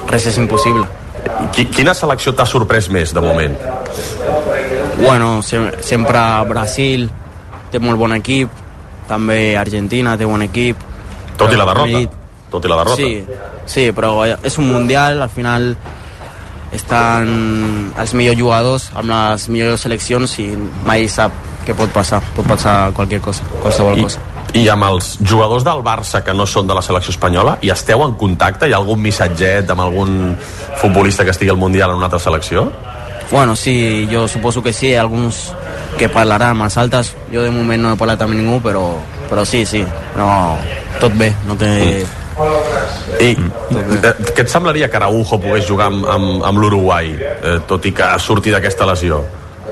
res és impossible. Quina selecció t'ha sorprès més, de moment? Bueno, sempre Brasil té molt bon equip, també Argentina té bon equip. Tot i la derrota. Sí, però és un mundial, al final estan els millors jugadors amb les millors seleccions i mai sap què pot passar qualsevol cosa. I amb els jugadors del Barça que no són de la selecció espanyola, hi esteu en contacte? Hi ha algun missatget amb algun futbolista que estigui al Mundial en una altra selecció? Bueno, sí, jo suposo que sí, alguns que parlaran amb els altres. Jo de moment no he parlat amb ningú, però sí, no, tot bé, no té... I què et semblaria que Araujo pogués jugar amb l'Uruguai, tot i que surti d'aquesta lesió?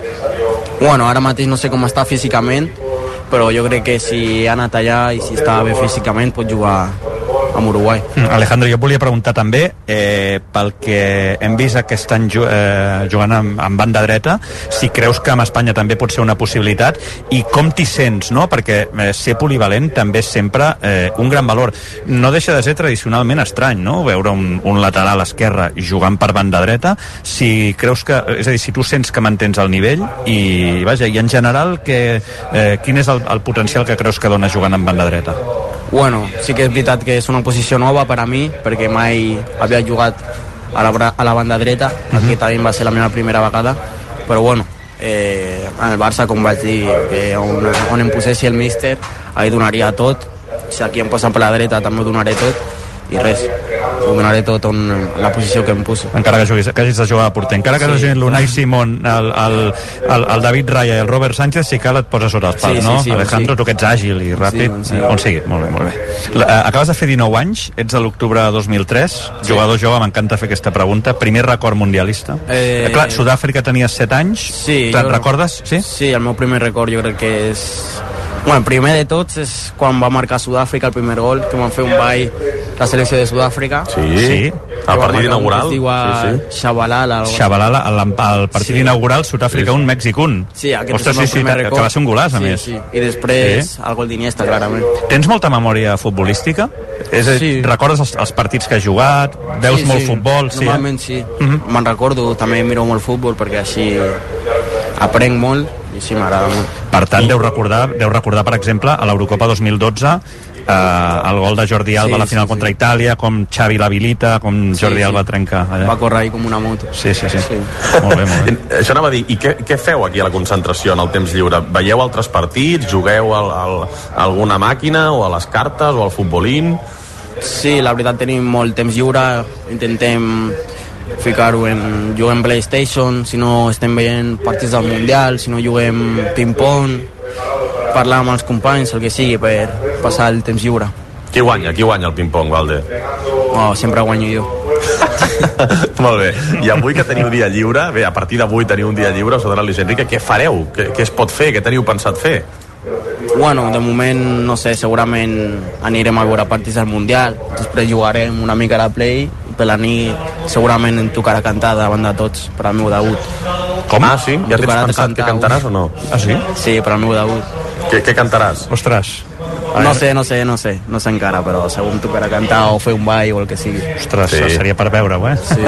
Bueno, ara mateix no sé com està físicament, però jo crec que si ha anat allà i si està bé físicament pot jugar amb Uruguai. Alejandro, jo et volia preguntar també pel que hem vist aquest any jugant amb banda dreta, si creus que amb Espanya també pot ser una possibilitat i com t'hi sents, no? Perquè ser polivalent també és sempre un gran valor. No deixa de ser tradicionalment estrany, no? Veure un lateral esquerre jugant per banda dreta. Si creus que, és a dir, si tu sents que mantens el nivell i en general quin és el potencial que creus que dona jugant amb banda dreta? Bueno, sí que és veritat que és una posició nova per a mi, perquè mai havia jugat a la banda dreta, aquí també va ser la meva primera vegada, però bueno, en el Barça, com vaig dir, on em posessi el míster, ahí donaria tot, si aquí em posen per la dreta també ho donaré tot, i res, ho donaré tot en la posició que em poso. Encara que hagis de jugar a porter, encara que hagi l'Unai Simón, el David Raya i el Robert Sánchez, sí que et poses sota els pals, no? Alejandro, tu que ets àgil i ràpid, on sigui, molt bé. Acabes de fer 19 anys, ets de l'octubre de 2003, jugador jove, m'encanta fer aquesta pregunta, primer record mundialista. Clar, Sud-àfrica tenies 7 anys, te'n recordes? Sí, el meu primer record jo crec que és... Bueno, primer de tots és quan va marcar Sud-àfrica el primer gol, que van fer un ball la selecció de Sud-àfrica. Sí, el partit inaugural. Es diu Shabalala. Shabalala, el partit inaugural, Sud-àfrica 1, Mèxic 1. Sí, aquest és el primer record. Que va ser un golaç, a més. Sí, i després el gol d'Iniesta, clarament. Tens molta memòria futbolística? Recordes els partits que has jugat? Veus molt futbol? Normalment sí. Me'n recordo, també miro molt futbol, perquè així aprenc molt i sí, m'agrada molt. Per tant, deu recordar, per exemple, a l'Eurocopa 2012 el gol de Jordi Alba a la final contra Itàlia, com Xavi l'habilita, com Jordi Alba trenca allà. Va córrer ahí com una moto. Sí. Molt bé. Això anava a dir, i què feu aquí a la concentració en el temps lliure? Veieu altres partits? Jugueu a alguna màquina o a les cartes o al futbolín? Sí, la veritat tenim molt temps lliure, intentem ficar-ho juguem PlayStation, si no estem veient partits del Mundial, si no juguem ping-pong, parlar amb els companys, el que sigui, per passar el temps lliure. Qui guanya el ping-pong, Valde? Sempre guanyo jo. Molt bé. I avui que teniu dia lliure, a partir d'avui teniu un dia lliure, us donarà Luis Enrique, què fareu? Què es pot fer? Què teniu pensat fer? Bueno, de moment, no sé, segurament anirem a veure partits del Mundial, després jugarem una mica a la Play, i per la nit segurament em tocarà cantar davant de tots per al meu debut. Com? Sí? Ja tens pensat que cantaràs o no? Ah, sí? Sí, per al meu debut. Què cantaràs? Ostres. No sé encara, però segur em tocarà cantar o fer un ball o el que sigui. Ostres, seria per veure-ho, Sí.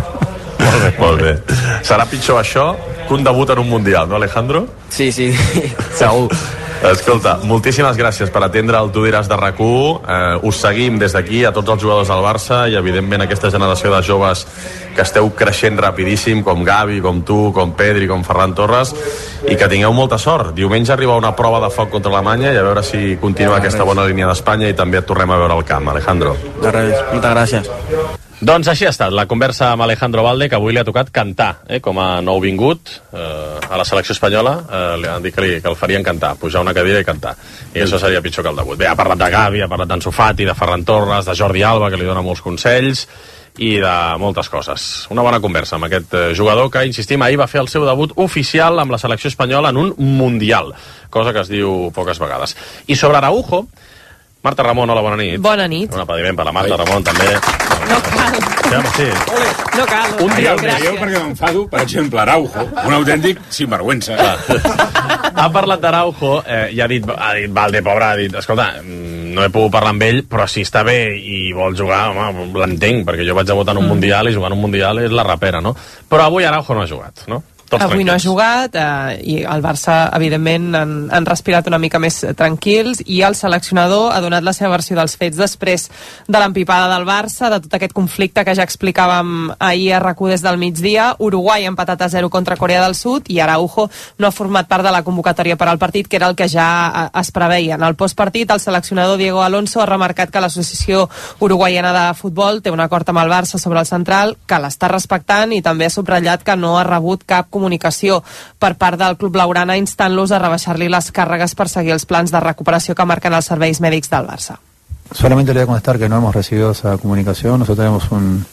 Molt bé. Serà pitjor això que un debut en un Mundial, no, Alejandro? Sí, segur. Escolta, moltíssimes gràcies per atendre el Tu diràs de RAC1. Us seguim des d'aquí a tots els jugadors del Barça i evidentment aquesta generació de joves que esteu creixent rapidíssim, com Gavi, com tu, com Pedri, com Ferran Torres, i que tingueu molta sort. Diumenge arriba una prova de foc contra Alemanya i a veure si continua aquesta bona línia d'Espanya i també et tornem a veure al camp, Alejandro. De res, moltes gràcies. Doncs així ha estat la conversa amb Alejandro Valde, que avui li ha tocat cantar, com a nouvingut a la selecció espanyola. Li han dit que el farien cantar, pujar una cadira i cantar, i això seria pitjor que el debut. Bé, ha parlat de Gavi, ha parlat d'Ansu Fati, de Ferran Torres, de Jordi Alba, que li dona molts consells, i de moltes coses. Una bona conversa amb aquest jugador que, insistim, ahir va fer el seu debut oficial amb la selecció espanyola en un Mundial, cosa que es diu poques vegades. I sobre Araujo, Marta Ramon, hola, bona nit. Bona nit. Un aplaudiment per la Marta Ramon, també. No cal. Sí. No cal. Un dia jo perquè m'enfado, per exemple, Araujo, un autèntic sinvergüenza. Ha parlat d'Araujo i ha dit Valde, pobre, ha dit, escolta, no he pogut parlar amb ell, però si està bé i vol jugar, home, l'entenc, perquè jo vaig debutar en un Mundial i jugar en un Mundial és la rapera, no? Però avui Araujo no ha jugat, no? Avui no ha jugat i el Barça, evidentment, han respirat una mica més tranquils i el seleccionador ha donat la seva versió dels fets després de l'empipada del Barça, de tot aquest conflicte que ja explicàvem ahir a RAC1 des del migdia. Uruguai ha empatat a 0 contra Corea del Sud i Araujo no ha format part de la convocatòria per al partit, que era el que ja es preveia. En el postpartit, el seleccionador Diego Alonso ha remarcat que l'Associació Uruguaiana de Futbol té un acord amb el Barça sobre el central, que l'està respectant, i també ha subratllat que no ha rebut cap comunicació per part del club blaugrana instant-los a rebaixar-li les càrregues per seguir els plans de recuperació que marquen els serveis mèdics del Barça. Solamente le voy a contestar que no hemos recibido esa comunicación. Nosotros tenemos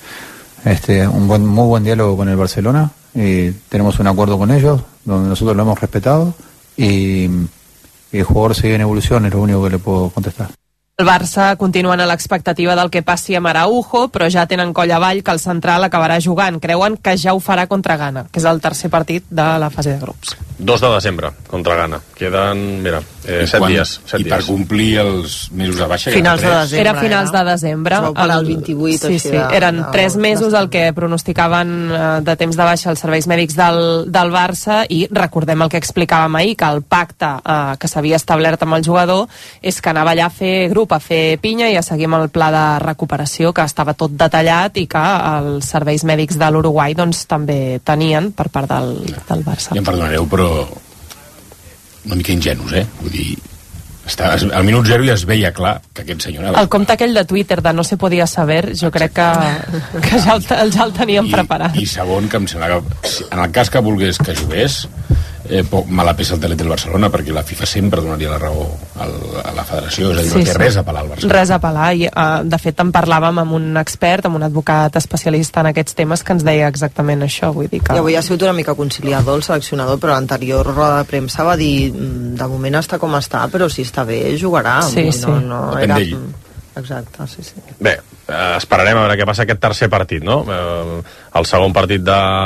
muy buen diálogo con el Barcelona y tenemos un acuerdo con ellos donde nosotros lo hemos respetado y el jugador sigue en evolución, es lo único que le puedo contestar. El Barça continuen a l'expectativa del que passi amb Araujo, però ja tenen coll avall que el central acabarà jugant. Creuen que ja ho farà contra Ghana, que és el tercer partit de la fase de grups. 2 de desembre, contra Ghana. Queden, mira, 7 dies. I per complir els mesos de baixa... Finals de desembre. Era finals de desembre. Per al 28. Sí, sí. Eren 3 mesos el que pronosticaven de temps de baixa els serveis mèdics del Barça, i recordem el que explicàvem ahir, que el pacte que s'havia establert amb el jugador és que anava allà a fer grup, a fer pinya i a seguir amb el pla de recuperació, que estava tot detallat i que els serveis mèdics de l'Uruguai doncs també tenien per part del Barça. Ja em perdonareu, però una mica ingenus, vull dir, al minut 0 ja es veia clar que aquest senyor anava. El compte aquell de Twitter de no se podia saber, jo crec que ja el teníem preparat. I segon, que em sembla que en el cas que volgués que jugués, me la pesa el telet del Barcelona, perquè la FIFA sempre donaria la raó a la federació, és a dir, no té res a apel·lar al Barcelona. Res a apel·lar, i de fet en parlàvem amb un expert, amb un advocat especialista en aquests temes, que ens deia exactament això, vull dir que... I avui ha sigut una mica conciliador el seleccionador, però l'anterior roda de premsa va dir de moment està com està, però si està bé jugarà. Sí, sí. No era... Exacte, sí, sí. Bé, esperarem a veure què passa aquest tercer partit, no? El segon partit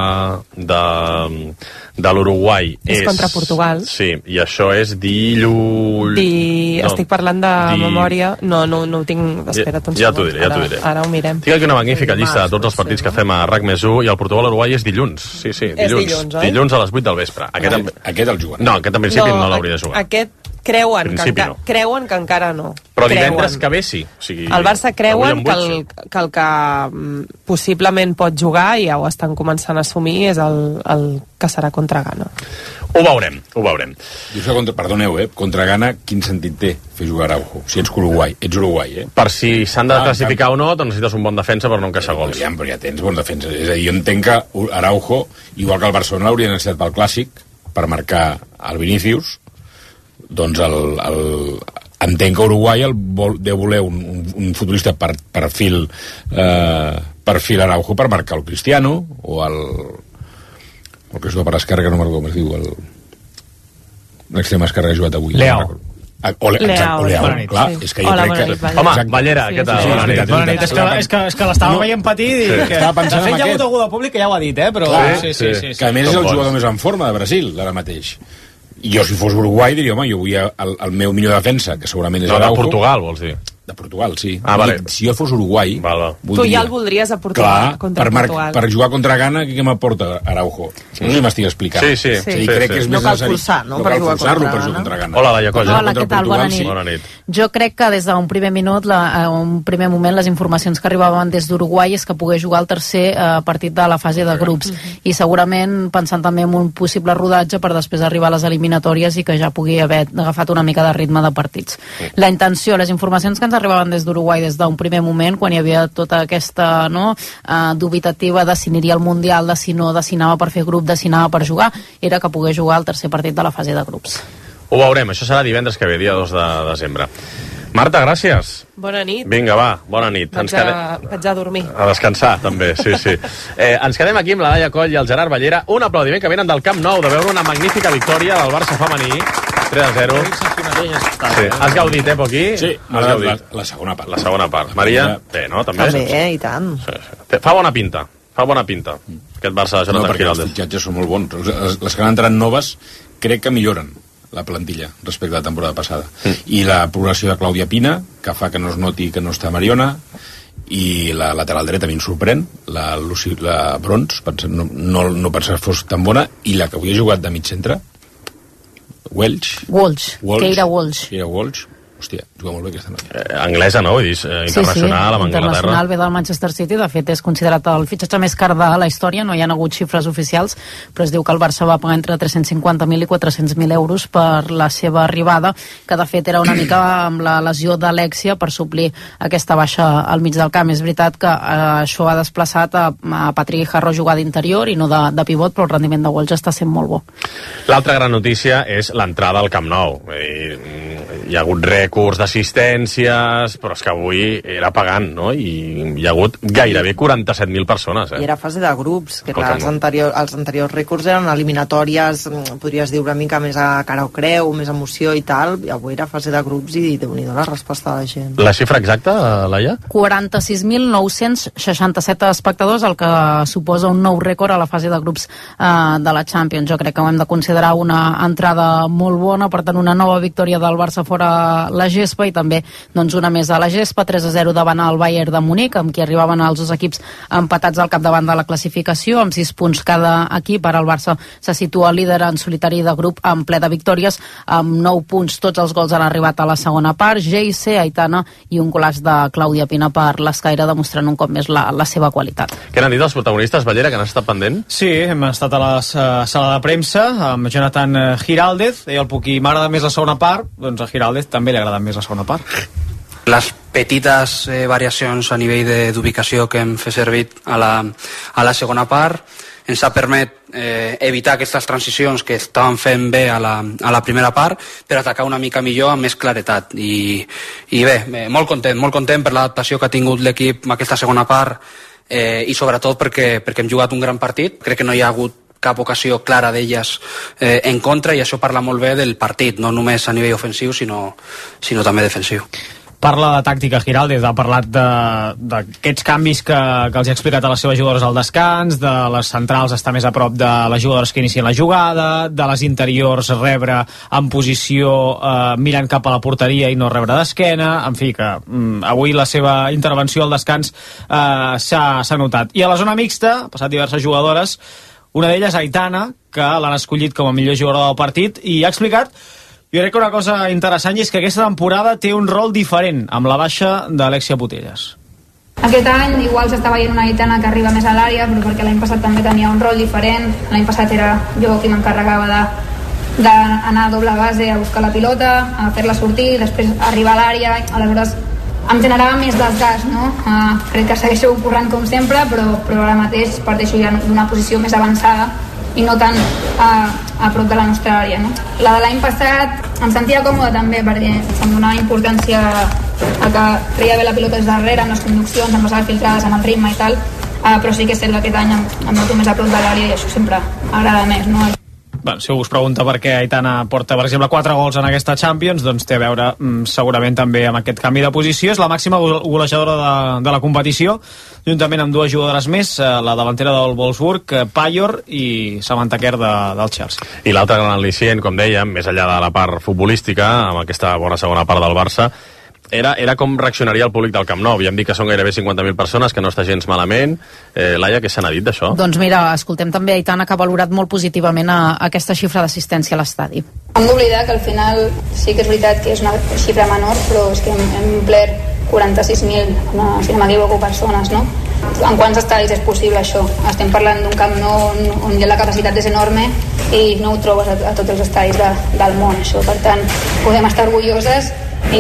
de l'Uruguai és contra Portugal. Sí, i això és dilluns... Estic parlant de memòria. No ho tinc... Espera't un segon. Ja t'ho diré. Ara ho mirem. Tinc aquí una magnífica llista de tots els partits que fem a RAC+1, i el Portugal-Uruguai és dilluns. Sí, dilluns. Dilluns a les 8 del vespre. Aquest el jugarà. No, aquest en principi no l'hauria de jugar. Aquest creuen que encara no. Però divendres que ve sí. O sigui, el Barça creuen que el que possiblement pot jugar, i ja ho estan començant a assumir, és el que serà contra Ghana. Ho veurem. Perdoneu, contra Ghana quin sentit té fer jugar Araujo? Si ets Uruguai, Per si s'han de classificar o no, doncs necessites un bon defensa per no encaixar gols. Però ja tens bon defensa. És a dir, jo entenc que Araujo, igual que el Barcelona, l'hauria necessitat pel Clàssic per marcar el Vinícius, doncs entenc que Uruguai deu voler un futbolista per fil Araujo per marcar el Cristiano o el que es va per esquerra, que no m'acordo com es diu, l'extrema esquerra que ha jugat avui. Leao. Leao, clar, és que jo crec que... Home, Ballera, què tal? Bona nit, és que l'estava veient patir i de fet hi ha hagut algú de públic que ja ho ha dit, però... Sí. Que a més és el jugador més en forma de Brasil, ara mateix. I jo, si fos Uruguai, diria, home, jo vull el meu millor defensa, que segurament és Araujo. De Portugal, vols dir? De Portugal, sí. Vale. Si jo fos Uruguai... Tu ja el voldries a Portugal, contra Portugal. Per jugar contra Ghana, què m'aporta Araujo? No sé si m'estic explicant. Sí. Crec que és no cal forçar, no? Per jugar contra Ghana. Hola, Laia Colla. Hola, què tal? Bona nit. Jo crec que des d'un primer minut, un primer moment, les informacions que arribaven des d'Uruguai és que pogués jugar el tercer partit de la fase de grups. I segurament pensant també en un possible rodatge per després arribar a les eliminatòries i que ja pugui haver agafat una mica de ritme de partits. La intenció, les informacions que ens arribaven des d'Uruguai des d'un primer moment, quan hi havia tota aquesta dubitativa de si aniria al Mundial, de si no, de si anava per fer grup, de si anava per jugar, era que pogués jugar el tercer partit de la fase de grups. Ho veurem, això serà divendres que ve, dia 2 de desembre. Marta, gràcies. Bona nit. Vinga, va, bona nit. Vaig a dormir. A descansar, també, sí. Ens quedem aquí amb la Laia Coll i el Gerard Ballera. Un aplaudiment que venen del Camp Nou, de veure una magnífica victòria del Barça femení. 3-0. Sí. Has gaudit, Poquí? Sí, la segona part. La segona part. Maria, bé, no? També, i tant. Sí. Fa bona pinta. Aquest Barça de Jonathan Giraldez. Els fitxatges són molt bons. Les que han entrat noves crec que milloren la plantilla respecte a la temporada passada. I la progressió de Clàudia Pina, que fa que no es noti que no està Mariona, i la lateral dreta a mi em sorprèn, la Brons, no pensava que fos tan bona, i la que avui ha jugat de mig centre, Walsh, Keira Walsh. Hòstia, juga molt bé aquesta noia. Anglesa, no? Vull dir, internacional, amb Anglaterra. Internacional, ve del Manchester City, de fet és considerat el fitxatge més car de la història, no hi ha hagut xifres oficials, però es diu que el Barça va pagar entre 350.000 i 400.000 euros per la seva arribada, que de fet era una mica amb la lesió d'Alexia per suplir aquesta baixa al mig del camp. És veritat que això ha desplaçat a Patrick Harro jugar d'interior i no de pivot, però el rendiment de Walsh està sent molt bo. L'altra gran notícia és l'entrada al Camp Nou. Hi ha hagut rècords d'assistències, però és que avui era pagant, no? I hi ha hagut gairebé 47.000 persones. I era fase de grups, que clar, els anteriors rècords eren eliminatòries, podries dir una mica més a cara o creu, més emoció i tal, i avui era fase de grups i déu-n'hi-do la resposta de la gent. La xifra exacta, Laia? 46.967 espectadors, el que suposa un nou rècord a la fase de grups de la Champions. Jo crec que ho hem de considerar una entrada molt bona, per tant una nova victòria del Barça fora la gespa, i també doncs, una més a la gespa, 3-0 davant el Bayern de Munic, amb qui arribaven els dos equips empatats al capdavant de la classificació, amb 6 punts cada equip. Ara el Barça se situa líder en solitari de grup en ple de victòries, amb 9 punts. Tots els gols han arribat a la segona part, Geise, Aitana i un golaç de Clàudia Pina per l'Escaire, demostrant un cop més la seva qualitat. Què n'han dit els protagonistes, Ballera, que han estat pendent? Sí, hem estat a la sala de premsa amb Jonathan Giraldez, i m'agrada més la segona part, doncs a Giraldez també li agrada més la segona part. Les petites variacions a nivell d'ubicació que hem fet servir a la segona part ens ha permès evitar aquestes transicions que estàvem fent bé a la primera part, per atacar una mica millor amb més claretat. I bé, molt content per l'adaptació que ha tingut l'equip en aquesta segona part, i sobretot perquè hem jugat un gran partit. Crec que no hi ha hagut cap ocasió clara d'elles en contra, i això parla molt bé del partit, no només a nivell ofensiu sinó també defensiu. Parla de tàctica Giraldez, ha parlat d'aquests canvis que els ha explicat a les seves jugadores al descans, de les centrals estar més a prop de les jugadores que inicien la jugada, de les interiors rebre en posició mirant cap a la porteria i no rebre d'esquena. En fi, que avui la seva intervenció al descans s'ha notat. I a la zona mixta ha passat diverses jugadores, una d'elles Aitana, que l'han escollit com a millor jugadora del partit, i ha explicat, jo crec que una cosa interessant és que aquesta temporada té un rol diferent amb la baixa d'Alexia Putellas. Aquest any igual s'està veient una Aitana que arriba més a l'àrea, però perquè l'any passat també tenia un rol diferent. L'any passat era jo qui m'encarregava d'anar a doble base a buscar la pilota, a fer-la sortir, després arribar a l'àrea. Aleshores em generava més desgast, no? Crec que segueixo corrent com sempre, però ara mateix parteixo ja d'una posició més avançada i no tant a prop de la nostra àrea, no? La de l'any passat em sentia còmode també, perquè em donava importància a que treia bé la pilota des darrere, amb les conduccions, amb les filtrades, amb el ritme i tal, però sí que és cert que aquest any em noto més a prop de l'àrea i això sempre agrada més, no? Si us pregunta per què Aitana porta, per exemple, 4 gols en aquesta Champions, doncs té a veure segurament també amb aquest canvi de posició. És la màxima golejadora de la competició, juntament amb 2 jugadores més, la davantera del Wolfsburg, Payor, i Samantha Kerr del Chelsea. I l'altre gran al·licient, com dèiem, més enllà de la part futbolística, amb aquesta bona segona part del Barça, era com reaccionaria el públic del Camp Nou. Ja em dic que són gairebé 50.000 persones, que no està gens malament. Laia, què se n'ha dit d'això? Doncs mira, escoltem també Aitana, que ha valorat molt positivament aquesta xifra d'assistència a l'estadi. Hem d'oblidar que al final sí que és veritat que és una xifra menor, però és que hem omplert 46.000, si no m'equivoco, persones, no? En quants estadis és possible això? Estem parlant d'un Camp Nou on la capacitat és enorme i no ho trobes a tots els estadis del món, això. Per tant, podem estar orgulloses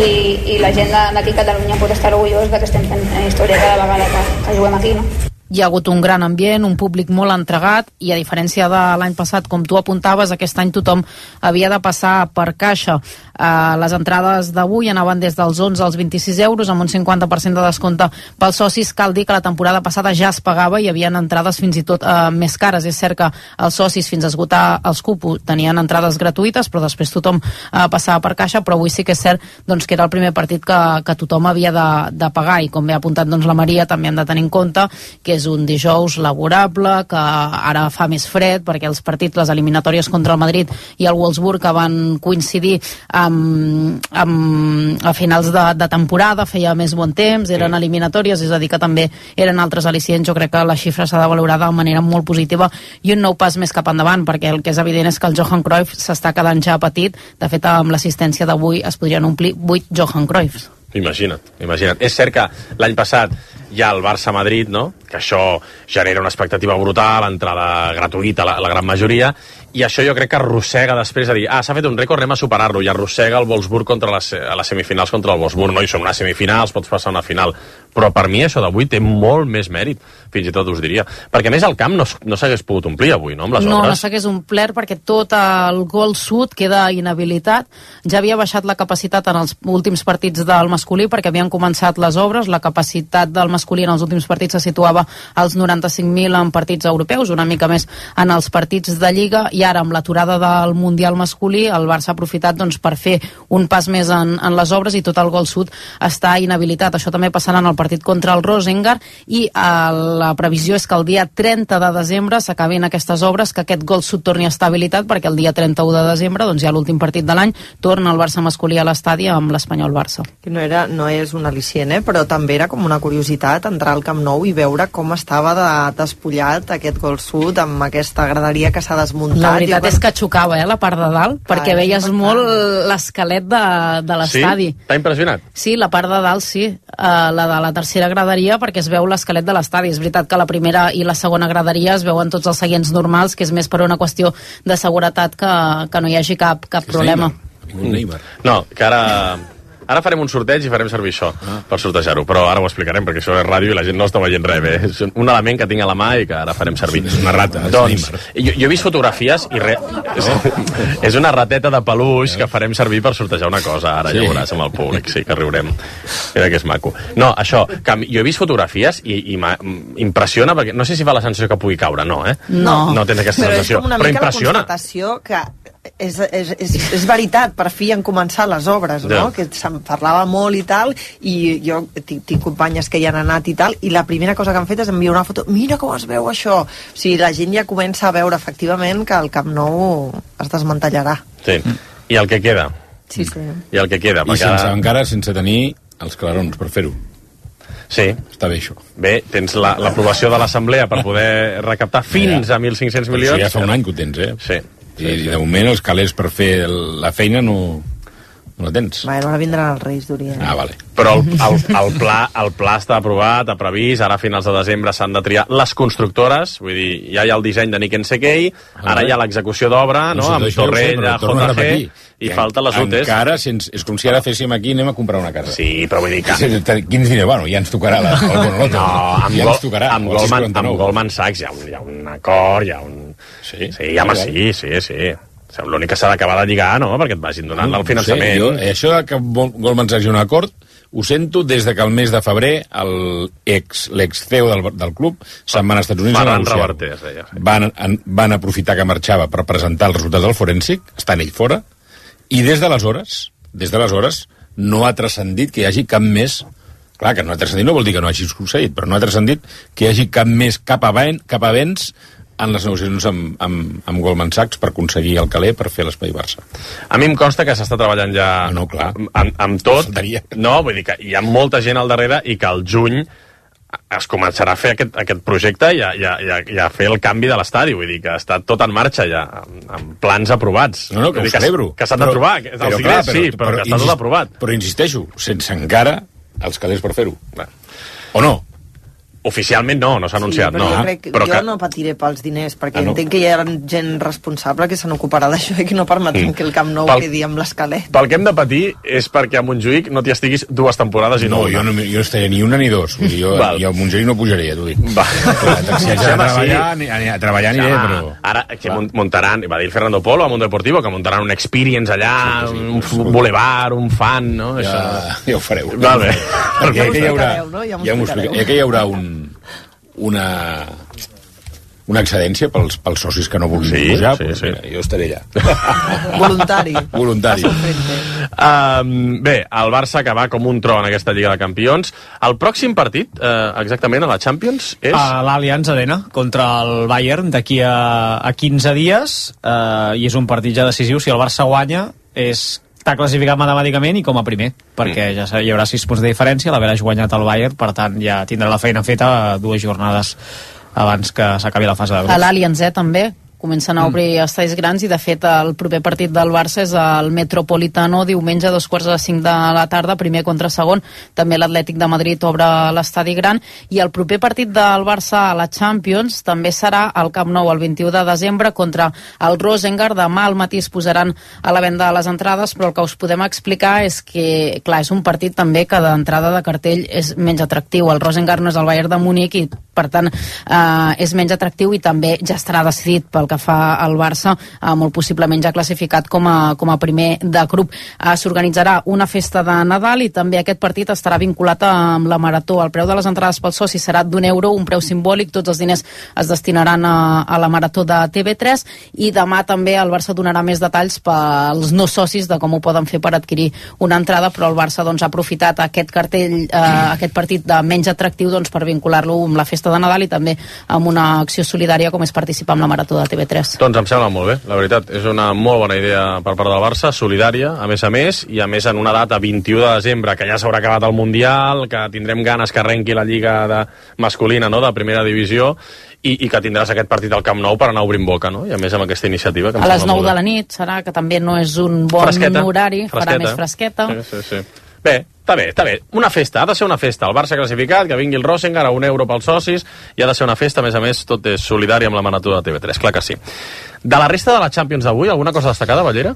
i la gent d'aquí a Catalunya pot estar orgullós que estem fent història cada vegada que juguem aquí, no? Hi ha hagut un gran ambient, un públic molt entregat, i a diferència de l'any passat, com tu apuntaves, aquest any tothom havia de passar per caixa. Les entrades d'avui anaven des dels 11 als 26 euros, amb un 50% de descompte pels socis. Cal dir que la temporada passada ja es pagava i hi havia entrades fins i tot més cares. És cert que els socis, fins a esgotar els cupos, tenien entrades gratuïtes, però després tothom passava per caixa. Però avui sí que és cert que era el primer partit que tothom havia de pagar, i com bé ha apuntat la Maria, també hem de tenir en compte que és un dijous laborable, que ara fa més fred perquè els partits, les eliminatòries contra el Madrid i el Wolfsburg, que van coincidir a finals de temporada, feia més bon temps, eren eliminatòries, és a dir que també eren altres al·licients. Jo crec que la xifra s'ha de valorar de manera molt positiva i un nou pas més cap endavant, perquè el que és evident és que el Johan Cruyff s'està quedant ja petit. De fet, amb l'assistència d'avui es podrien omplir 8 Johan Cruyffs. Imagina't. És cert que l'any passat hi ha el Barça-Madrid, no? Que això genera una expectativa brutal, entrada gratuïta la gran majoria, i això jo crec que arrossega després a dir, s'ha fet un rècord, anem a superar-lo, i arrossega el Wolfsburg a les semifinals contra el Wolfsburg, no? I són unes semifinals, pots passar una final, però per mi això d'avui té molt més mèrit, fins i tot us diria, perquè a més el camp no s'hagués pogut omplir avui, no? Amb les obres. No s'hagués omplert perquè tot el gol sud queda inhabilitat. Ja havia baixat la capacitat en els últims partits del masculí perquè havien començat les obres. La capacitat del masculí en els últims partits se situava als 95.000 en partits europeus, una mica més en els partits de Lliga, i ara amb l'aturada del Mundial masculí el Barça ha aprofitat per fer un pas més en les obres i tot el gol sud està inhabilitat. Això també passarà en el partit contra el Rosengard, i la previsió és que el dia 30 de desembre s'acabin aquestes obres, que aquest gol sud torni a estar habilitat, perquè el dia 31 de desembre, doncs ja l'últim partit de l'any, torna el Barça masculí a l'estadi amb l'Espanyol Barça. Que no és un al·licient, però també era com una curiositat entrar al Camp Nou i veure com estava despullat aquest gol sud amb aquesta graderia que s'ha desmuntat. La veritat és que xocava, la part de dalt, perquè veies molt l'esquelet de l'estadi. Sí? T'ha impressionat? Sí, la part de dalt sí, la de la tercera graderia, perquè es veu l'esquelet de l'estadi. És veritat que la primera i la segona graderia es veuen tots els seients normals, que és més per una qüestió de seguretat que no hi hagi cap problema. No, que ara farem un sorteig i farem servir això per sortejar-ho, però ara ho explicarem perquè això és ràdio i la gent no està veient res bé. És un element que tinc a la mà i que ara farem servir. És una rata. Doncs, jo he vist fotografies i és una rateta de peluix que farem servir per sortejar una cosa. Ara ja veuràs amb el públic, sí, que riurem. Mira que és maco. No, això, que jo he vist fotografies i m'impressiona, perquè no sé si fa la sensació que pugui caure, no, eh? No tens aquesta sensació, però impressiona. Però és com una mica la constatació que és veritat, per fi han començat les obres, no? Que se'n parlava molt i tal, i jo tinc companyes que hi han anat i tal, i la primera cosa que han fet és enviar una foto, mira com es veu això. O sigui, la gent ja comença a veure efectivament que el Camp Nou es desmantellarà. Sí, i el que queda. Sí. I el que queda. I encara sense tenir els clarons per fer-ho. Sí. Està bé, això. Bé, tens l'aprovació de l'Assemblea per poder recaptar fins a 1.500 milions. Això ja fa un any que ho tens, eh? Sí. I de moment els calés per fer la feina no la tens. Bueno, ara vindran els Reis d'Orient. Vale. Però el pla està aprovat, ha previst, ara a finals de desembre s'han de triar les constructores, vull dir, ja hi ha el disseny de Niken Sekei, ara hi ha l'execució d'obra, no? Amb Torrella, JG, i falten les UTEs. Encara, és com si ara féssim aquí, anem a comprar una casa. Sí, però vull dir que... Quins diners? Bueno, ja ens tocarà el Bonoloto. No, amb Goldman Sachs hi ha un acord, hi ha un... Sí, home, sí. L'únic que s'ha d'acabar de lligar, no?, perquè et vagin donant el finançament. Això que Goldman Sachs hi ha un acord, ho sento des de que el mes de febrer l'ex-CEO del club se'n van als Estats Units a negociar. Van aprofitar que marxava per presentar els resultats del forènsic, estan ell fora, i des d'aleshores no ha transcendit que hi hagi cap més. Clar, que no ha transcendit no vol dir que no hagi succeït, però no ha transcendit que hi hagi cap avenç en les negociacions amb Goldman Sachs per aconseguir el caler per fer l'Espai Barça. A mi em consta que s'està treballant ja amb tot. No, vull dir que hi ha molta gent al darrere i que al juny es començarà a fer aquest projecte i a fer el canvi de l'estadi, vull dir que està tot en marxa ja, amb plans aprovats. No, que ho celebro. Que s'han de trobar, els diners sí, però que està tot aprovat. Però insisteixo, sense encara els calés per fer-ho. O no? Oficialment no s'ha anunciat. Sí, però jo no patiré pels diners, perquè entenc que hi ha gent responsable que se n'ocuparà d'això i que no permetrem que el Camp Nou quedi amb l'esquelet. Pel que hem de patir és perquè a Montjuïc no t'hi estiguis 2 temporades i no una. No, jo estaria ni una ni 2. Vull dir, jo a Montjuïc no pujaria, t'ho dic. Si haig de treballar aniré, però... Ara, que muntaran, va dir Fernando Polo a Mundo Deportivo, que muntaran un experience allà, un boulevard, un fan, no? Ja ho fareu. Val bé. Perquè que hi haurà una excedència pels socis que no vulguin pujar, sí. Jo estaré allà. Voluntari. Bé, el Barça que va com un tro en aquesta Lliga de Campions. El pròxim partit, exactament, a la Champions, és... A l'Allianz Arena, contra el Bayern, d'aquí a 15 dies, i és un partit ja decisiu. Si el Barça guanya, està classificat matemàticament i com a primer, perquè ja hi haurà 6 punts de diferència, l'haver guanyat el Bayern, per tant ja tindrà la feina feta 2 jornades abans que s'acabi la fase de grups. A l'Allianz, també comencen a obrir estadis grans i de fet el proper partit del Barça és el Metropolitano diumenge a 2:45 de la tarda, primer contra segon. També l'Atlètic de Madrid obre l'estadi gran i el proper partit del Barça a la Champions també serà al Camp Nou el 21 de desembre contra el Rosengard. Demà al matí es posaran a la venda les entrades, però el que us podem explicar és que, clar, és un partit també que d'entrada de cartell és menys atractiu. El Rosengard no és el Bayern de Múnich i per tant és menys atractiu i també ja estarà decidit pel que fa al Barça, molt possiblement ja classificat com a primer de grup. S'organitzarà una festa de Nadal i també aquest partit estarà vinculat amb la Marató. El preu de les entrades pels socis serà d'€1, un preu simbòlic. Tots els diners es destinaran a la Marató de TV3 i demà també el Barça donarà més detalls pels no socis de com ho poden fer per adquirir una entrada, però el Barça ha aprofitat aquest cartell, aquest partit de menys atractiu per vincular-lo amb la festa de Nadal i també amb una acció solidària com és participar en la Marató de TV3. Doncs em sembla molt bé, la veritat. És una molt bona idea per part del Barça, solidària, a més, i a més en una data 21 de desembre, que ja s'haurà acabat el Mundial, que tindrem ganes que arrenqui la Lliga masculina, no?, de primera divisió, i que tindràs aquest partit al Camp Nou per anar obrint boca, no? I a més amb aquesta iniciativa... Que a les 9 de la nit serà, que també no és un bon horari, farà més fresqueta. Sí. Bé, està bé. Una festa, ha de ser una festa. El Barça classificat, que vingui el Rosengard a €1 pels socis, i ha de ser una festa, a més, tot és solidari amb la Marató de TV3, clar que sí. De la resta de la Champions d'avui, alguna cosa destacada, Ballera?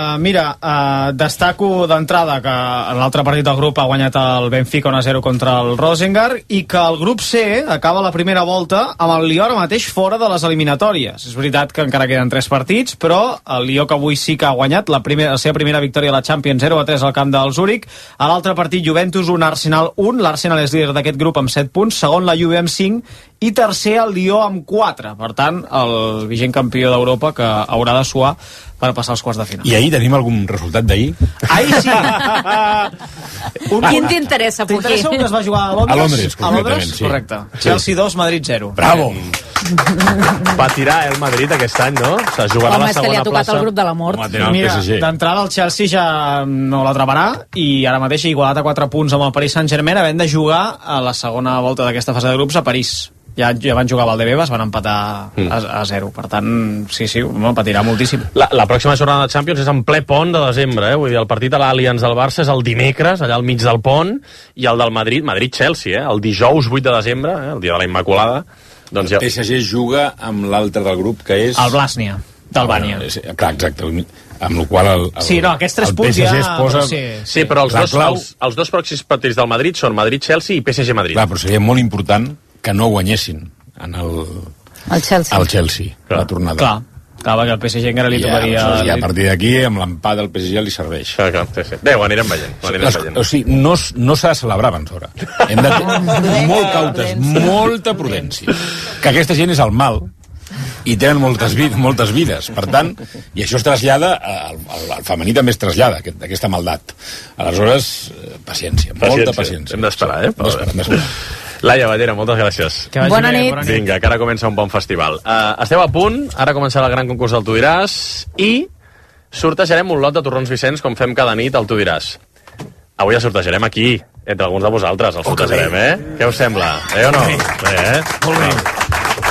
Mira, destaco d'entrada que en l'altre partit del grup ha guanyat el Benfica 1-0 contra el Rosengard i que el grup C acaba la primera volta amb el Lió ara mateix fora de les eliminatòries. És veritat que encara queden 3 partits, però el Lió que avui sí que ha guanyat la seva primera victòria a la Champions 0-3 al camp del Zúrich. A l'altre partit Juventus 1, Arsenal 1. L'Arsenal és líder d'aquest grup amb 7 punts, segon la Juve amb 5 i tercer el Lió amb 4. Per tant, el vigent campió d'Europa que haurà de suar per passar als quarts de final. I ahir tenim algun resultat d'ahir? Ahir sí! Quin t'interessa, Puqui? T'interessa un que es va jugar a Londres? A Londres, sí. Correcte. Chelsea 2, Madrid 0. Bravo! Va tirar el Madrid aquest any, no? Se jugarà a la segona plaça. Home, és que li ha tocat el grup de la mort. Mira, d'entrada el Chelsea ja no l'atraparà i ara mateix ha igualat a 4 punts amb el Paris Saint-Germain, havent de jugar a la segona volta d'aquesta fase de grups a París. Ja van jugar a Valdebebas, van empatar a 0. Per tant, sí, patirà moltíssim. La pròxima jornada de Champions és en ple pont de desembre, Vull dir, el partit a l'Allianz del Barça és el dimecres, allà al mig del pont, i el del Madrid-Chelsea, el dijous 8 de desembre, el dia de la Immaculada. Doncs el PSG juga amb l'altre del grup, que és... El Blasnia, d'Albània. Clar, exacte. Amb el qual sí, no, aquests 3 punts ja... es posa... Sí, però els dos pròxims partits del Madrid són Madrid-Chelsea i PSG-Madrid. Clar, però seria molt important que no guanyessin en el Chelsea, la tornada. Clar, perquè el PSG encara li tocaria... I a partir d'aquí, amb l'empat del PSG li serveix. Sí. Bé, ho anirem veient. O sigui, no s'ha de celebrar abans d'hora. Hem de tenir molt cautes, molta prudència. Que aquesta gent és el mal i tenen moltes vides. Per tant, i això es trasllada, al femení també es trasllada, aquesta maldat. Aleshores, paciència, molta paciència. Hem d'esperar, Laia Ballera, moltes gràcies. Bona nit. Vinga, que ara comença un bon festival. Esteu a punt, ara començarà el gran concurs del Tu diràs i sortejarem un lot de torrons Vicenç com fem cada nit al Tu diràs. Avui el sortejarem aquí, entre alguns de vosaltres, el sortejarem, Què us sembla? O no? Molt bé.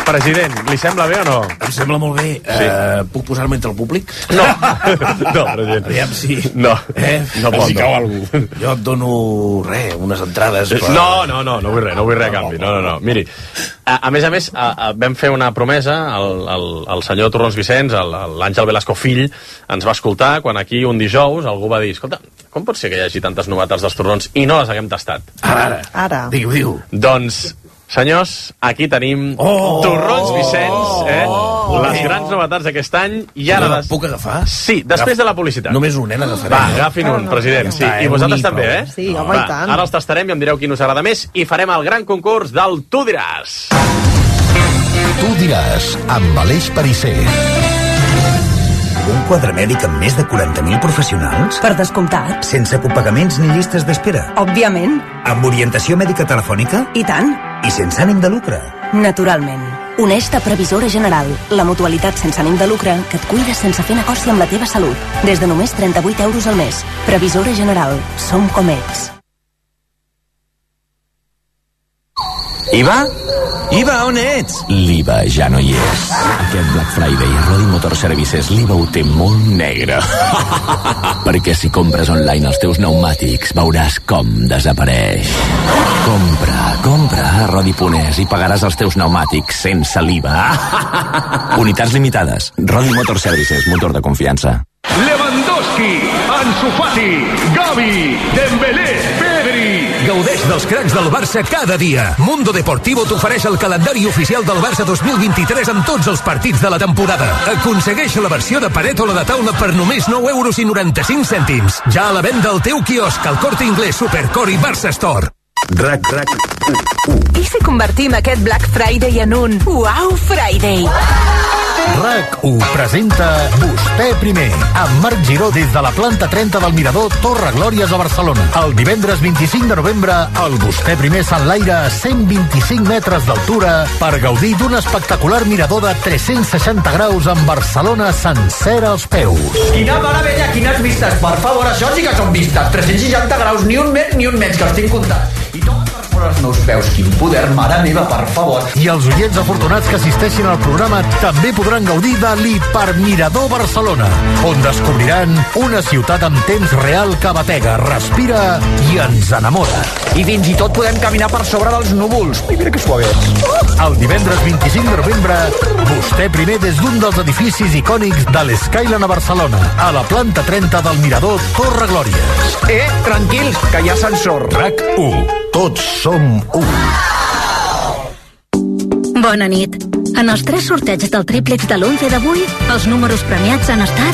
President, li sembla bé o no? Em sembla molt bé. Sí. Puc posar-me entre el públic? No, president. Aviam si... No, no pot. Si cau algú. Jo et dono, unes entrades per... No vull res a canvi. No. Miri, a més, vam fer una promesa, el senyor Torrons Vicenç, l'Àngel Velasco fill, ens va escoltar quan aquí un dijous algú va dir, escolta, com pot ser que hi hagi tantes novetats dels torrons i no les haguem tastat? Ara. Diu. Doncs, senyors, aquí tenim Torrons Vicenç, les grans novetats d'aquest any, i ara... Puc agafar? Sí, després de la publicitat. Només un, n'agafaré. Va, agafin un, president, sí. I vosaltres també, Sí, home, i tant. Ara els tastarem i em direu quin us agrada més i farem el gran concurs del Tu diràs. Tu diràs, amb Aleix Perisser. Un quadre mèdic amb més de 40.000 professionals? Per descomptat. Sense copagaments ni llistes d'espera? Òbviament. Amb orientació mèdica telefònica? I tant. I sense ànim de lucre? Naturalment. Uneix-te a Previsora General, la mutualitat sense ànim de lucre que et cuida sense fer negoci amb la teva salut. Des de només 38 euros al mes. Previsora General. Som com ets. Iva, on ets? L'Iva ja no hi és. Aquest Black Friday a Rodi Motor Services l'Iva ho té molt negre. Perquè si compres online els teus pneumàtics veuràs com desapareix. Compra a Rodi.es i pagaràs els teus pneumàtics sense l'IVA. Unitats limitades. Rodi Motor Services, motor de confiança. Lewandowski, Ansu Fati, Gavi, Dembélé, Pedri. Gaudeix dels cracs del Barça cada dia. Mundo Deportivo t'ofereix el calendari oficial del Barça 2023 amb tots els partits de la temporada. Aconsegueix la versió de paret o la de taula per només 9,95 €. Ja a la venda al teu quiosc, al Corte Inglés, Supercore i Barça Store. I si convertim aquest Black Friday en un Wow Friday? RAC1 presenta Vostè primer, amb Marc Giró des de la planta 30 del Mirador Torre Glòries a Barcelona. El divendres 25 de novembre, el Vostè primer s'enlaira a 125 metres d'altura per gaudir d'un espectacular mirador de 360 graus amb Barcelona sencera als peus. Quina meravella, quines vistes, per favor, això sí que són vistes, 360 graus, ni un mes, que els tinc comptat. I tot per fora els meus peus, quin poder, mare meva, per favor. I els oients afortunats que assisteixin al programa també podran gaudir de l'Hipermirador Barcelona, on descobriran una ciutat en temps real que batega, respira i ens enamora. I fins i tot podem caminar per sobre dels núvols. Ai, mira que suaves. El divendres 25 de novembre, Vostè primer des d'un dels edificis icònics de l'Skyline a Barcelona, a la planta 30 del Mirador Torre Glòries. Tranquils, que hi ha ascensor. RAC1. Tots som u. Bona nit. En els 3 sorteigs del triplex de l'11 d'avui, els números premiats han estat...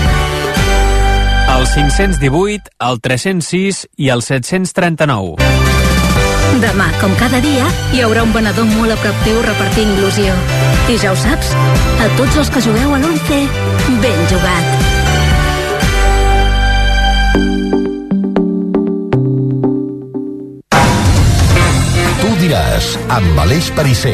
El 518, el 306 i el 739. Demà, com cada dia, hi haurà un venedor molt a prop teu repartint il·lusió. I ja ho saps, a tots els que jugueu a l'11, ben jugat. Tu diràs, amb Aleix Perisser.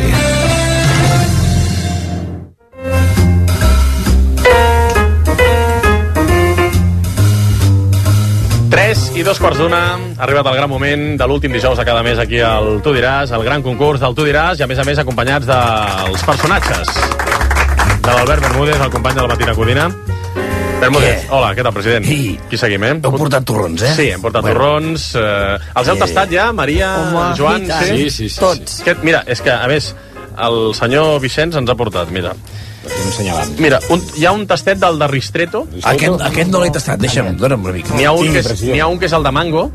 I 2:15, ha arribat el gran moment de l'últim dijous de cada mes aquí al Tu diràs, el gran concurs del Tu diràs, i a més acompanyats dels personatges de l'Albert Bermúdez, el company de la Matina Codina. Bermúdez, hola, què tal, president? Qui seguim, Heu portat torrons, Sí, hem portat torrons. Els heu tastat ja, Maria, Joan? Sí. Tots. Mira, és que, a més, el senyor Vicenç ens ha portat, mira. Mira, hi ha un tastet del de Ristretto. Aquest no l'he tastat, dona'm una mica. N'hi ha un que és el de mango.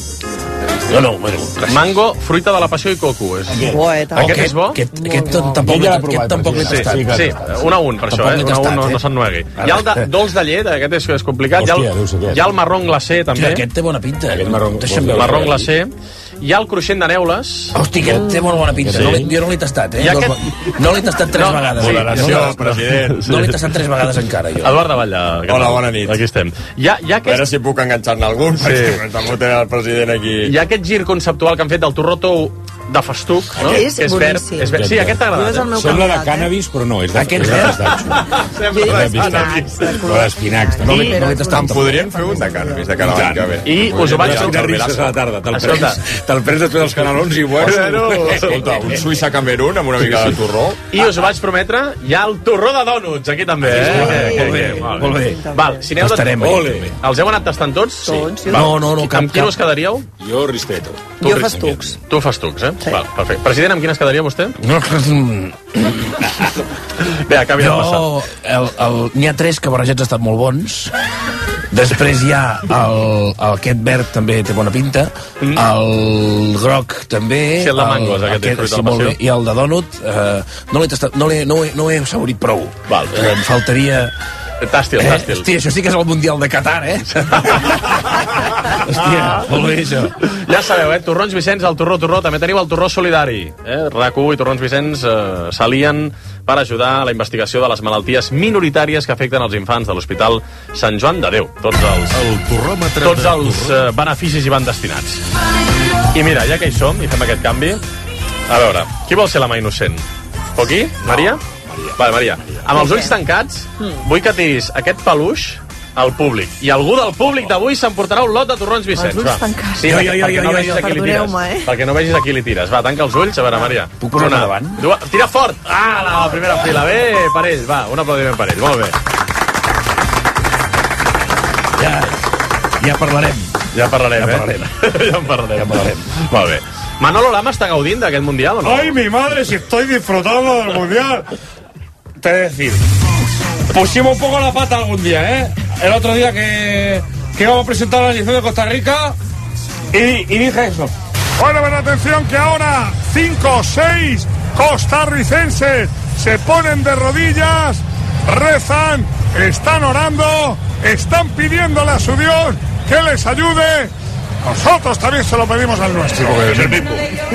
Mango, fruita de la passió i coco. Aquest és bo? Aquest tampoc l'he tastat. Sí, un a un, per això, un a un no s'ennuegui. Hi ha el de dolç de llet, aquest és complicat. Hi ha el marrón glacé, també. Aquest té bona pinta. Marrón glacé. Hi ha el cruixent de neules. Hosti, aquest té molt bona pinta. Jo no l'he tastat, No l'he tastat 3 vegades. No l'he tastat 3 vegades encara, jo. Eduard de Batlle. Hola, bona nit. Aquí estem. A veure si puc enganxar-ne algun, perquè també tenen el president aquí. Hi ha aquest gir conceptual que han fet del torró tou de festuc, no? És verd. Sí, aquest t'ha agradat. Sembla de cannabis, però no, és de dacho. Sembla d'espinacs. No l'he tastat. En podrien fer un de cannabis de cada any que ve. I us ho vaig fer de risses a la tarda. Te'l prens després dels canelons i bueno. Escolta, un Suïssa Camerún amb una mica de torró. I us ho vaig prometre, hi ha el torró de dònuts aquí també. Molt bé. Val, si aneu... Els heu anat tastant tots? Tots. No, amb quin us quedaríeu? Jo Risteto. Jo festucs. Tu festucs, eh? Val, perfecte. President, amb quines quedaria vostè? No, Bé, acabi de passar. N'hi ha 3 que barrejats han estat molt bons. Després hi ha aquest verd, també té bona pinta. El groc també. Sí, el de mangos, aquest sí, molt bé. I el de dònut no l'he tastat, no he saborit prou. Em faltaria... Tàstil. Hòstia, això sí que és el Mundial de Qatar, Hòstia, molt bé, això. Ja sabeu, Torrons Vicenç, el torró. També teniu el torró solidari. RAC1 i Torrons Vicenç s'alien per ajudar a la investigació de les malalties minoritàries que afecten els infants de l'Hospital Sant Joan de Déu. Tots els beneficis hi van destinats. I mira, ja que hi som i fem aquest canvi, a veure, qui vol ser la mà innocent? Poquí? Maria? Vale, Maria. Amb els ulls tancats, vull que tiris aquest peluix al públic. I algú del públic d'avui s'emportarà un lot de torrons Vicenç. Els ulls tancats. Sí, perquè no vegis a qui li tires. Perquè no vegis a qui li tires. Va, tanca els ulls. A veure, Maria. Puc posar-me davant? Tira fort! La primera fila. Bé, per ell. Va, un aplaudiment per ell. Molt bé. Ja parlarem. Ja en parlarem. Molt bé. Manolo Lama està gaudint d'aquest Mundial o no? ¡Ay, mi madre, si estoy disfrutando del Mundial! Te he de decir, pusimos un poco la pata algún día, El otro día que íbamos a presentar la edición de Costa Rica y dije eso. Bueno, ven atención que ahora 5 o 6 costarricenses se ponen de rodillas, rezan, están orando, están pidiéndole a su Dios que les ayude. Nosotros también se lo pedimos al nuestro. Es el mismo.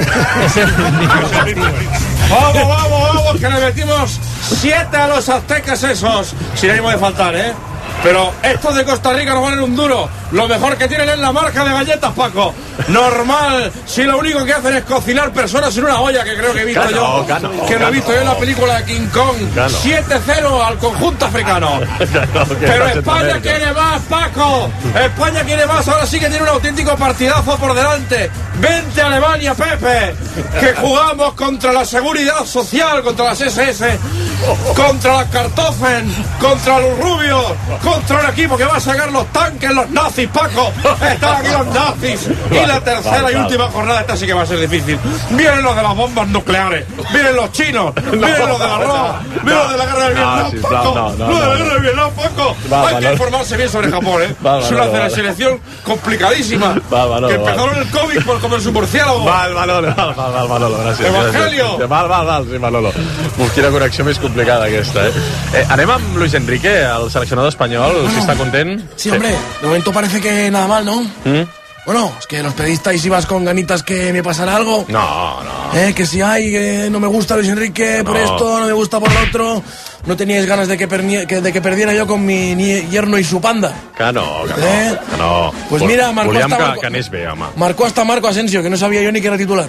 Vamos, que le metimos 7 a los aztecas esos. Sin ánimo de faltar, Pero estos de Costa Rica no valen un duro. Lo mejor que tienen es la marca de galletas, Paco. Normal, si lo único que hacen es cocinar personas en una olla, que creo que he visto yo. Que lo he visto yo en la película de King Kong. 7-0 al conjunto africano. Pero España quiere más, Paco. España quiere más. Ahora sí que tiene un auténtico partidazo por delante. Vente a Alemania, Pepe. Que jugamos contra la seguridad social, contra las SS, contra las Kartoffeln, contra los rubios, contra un equipo que va a sacar los tanques, los nazis, Paco. Están aquí los nazis. Y la tercera y última jornada, esta sí que va a ser difícil. Vienen los de las bombas nucleares, vienen los chinos, vienen los de la ropa, vienen los de la guerra del Vietnam, Paco. Los de la guerra del Vietnam, Paco. Hay que informarse bien sobre Japón, Es una selección complicadísima. Que empezaron el COVID por comer su murciélago. Manolo, gràcies. Evangelio. Sí, Manolo. Quina connexió més complicada aquesta, Anem amb Luis Enrique, el seleccionador espanyol, si està content. Sí, hombre, de momento parece que nada mal, ¿no? Bueno, es que los pedistas ibas con ganitas que me pasara algo. No. Que si hay, no me gusta Luis Enrique por esto, no me gusta por lo otro. No teníais ganas de que perdiera yo con mi yerno y su panda. Que no. Pues mira, marcó hasta Marco Asensio, que no sabía yo ni que era titular.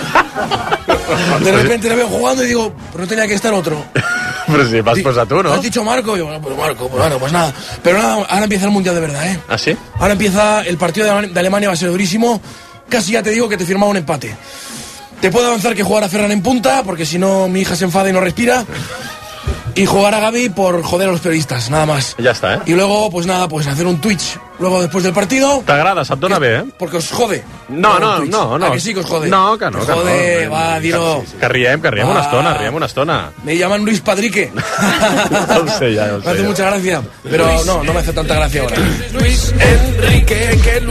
De repente le veo jugando y digo, pero no tenía que estar otro. Pero si vas pues a tú, ¿no? Has dicho Marco, y yo, pues Marco, pues nada. Pero nada, ahora empieza el Mundial de verdad, ¿Ah, sí? Ahora empieza el partido de Alemania, va a ser durísimo. Casi ya te digo que te firmaba un empate. Te puedo avanzar que jugará Ferran en punta, porque si no mi hija se enfada y no respira. Y jugar a Gavi por joder a los periodistas, nada más. Ya está, Y luego, pues nada, pues hacer un Twitch luego después del partido. T'agrada, se't dona bé, Porque os jode. No. ¿A que sí que os jode? No, que no. Jode, va, dilo. Que riem una estona. Me llaman Luis Padrique. No sé, ya. Me hace mucha gracia, pero no me hace tanta gracia ahora. Luis Enrique,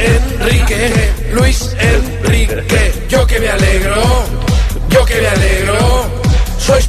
yo que me alegro. Sois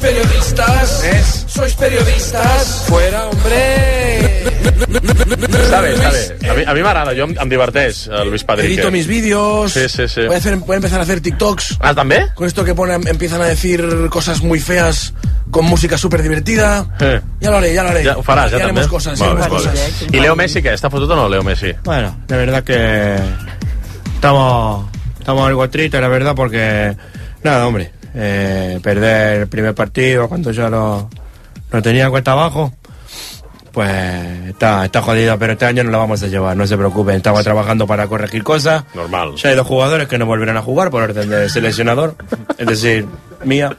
periodistas. Fuera, hombre. Está bé. A mi m'agrada, jo em diverteix, Luis Padrique. Edito mis vídeos. Sí. Voy a empezar a hacer TikToks. ¿Ah, también? Con esto que empiezan a decir cosas muy feas con música súper divertida. Ya lo haré. Ya ho faràs, ja també? Haremos cosas. ¿Y Leo Messi qué? ¿Está fotuto o no, Leo Messi? Bueno, la verdad que estamos Estamos algo tristes, la verdad, porque... Nada, hombre. Perder el primer partido cuando ya lo tenía cuesta abajo, pues está jodido, pero este año no lo vamos a llevar, no se preocupen. Estamos trabajando para corregir cosas. Normal. Ya hay 2 jugadores que no volverán a jugar por orden del seleccionador, es decir, mía.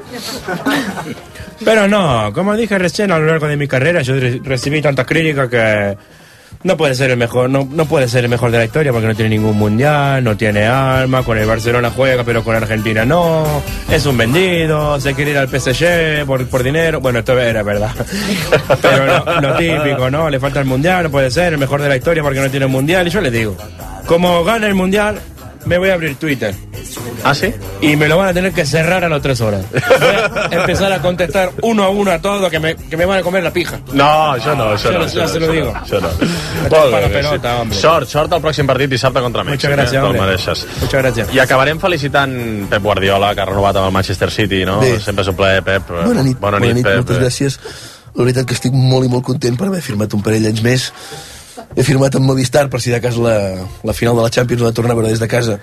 Pero no, como dije recién, a lo largo de mi carrera yo recibí tantas críticas que no puede ser el mejor, no puede ser el mejor de la historia porque no tiene ningún mundial, no tiene alma, con el Barcelona juega pero con Argentina no, es un vendido, se quiere ir al PSG por dinero. Bueno, esto era verdad. Pero lo típico, ¿no? Le falta el mundial, no puede ser el mejor de la historia porque no tiene un mundial. Y yo les digo, como gane el mundial, me voy a abrir Twitter. ¿Ah, sí? Y me lo van a tener que cerrar a las 3 horas. Voy a empezar a contestar uno a uno a todo que me van a comer la pija. No, això no. Ya se lo digo. Això no. Para la pelota, hombre. Sort al pròxim partit dissabte contra Mèxic. Muchas gracias, hombre. Te'l mereixes. Muchas gracias. I acabarem felicitant Pep Guardiola, que ha renovat amb el Manchester City, no? Bé. Sempre és un plaer, Pep. Bona nit, Pep. moltes gràcies. La veritat que estic molt i molt content per haver firmat un parell d'anys més. He firmat amb Movistar per si de cas la final de la Champions la torna a veure des de casa.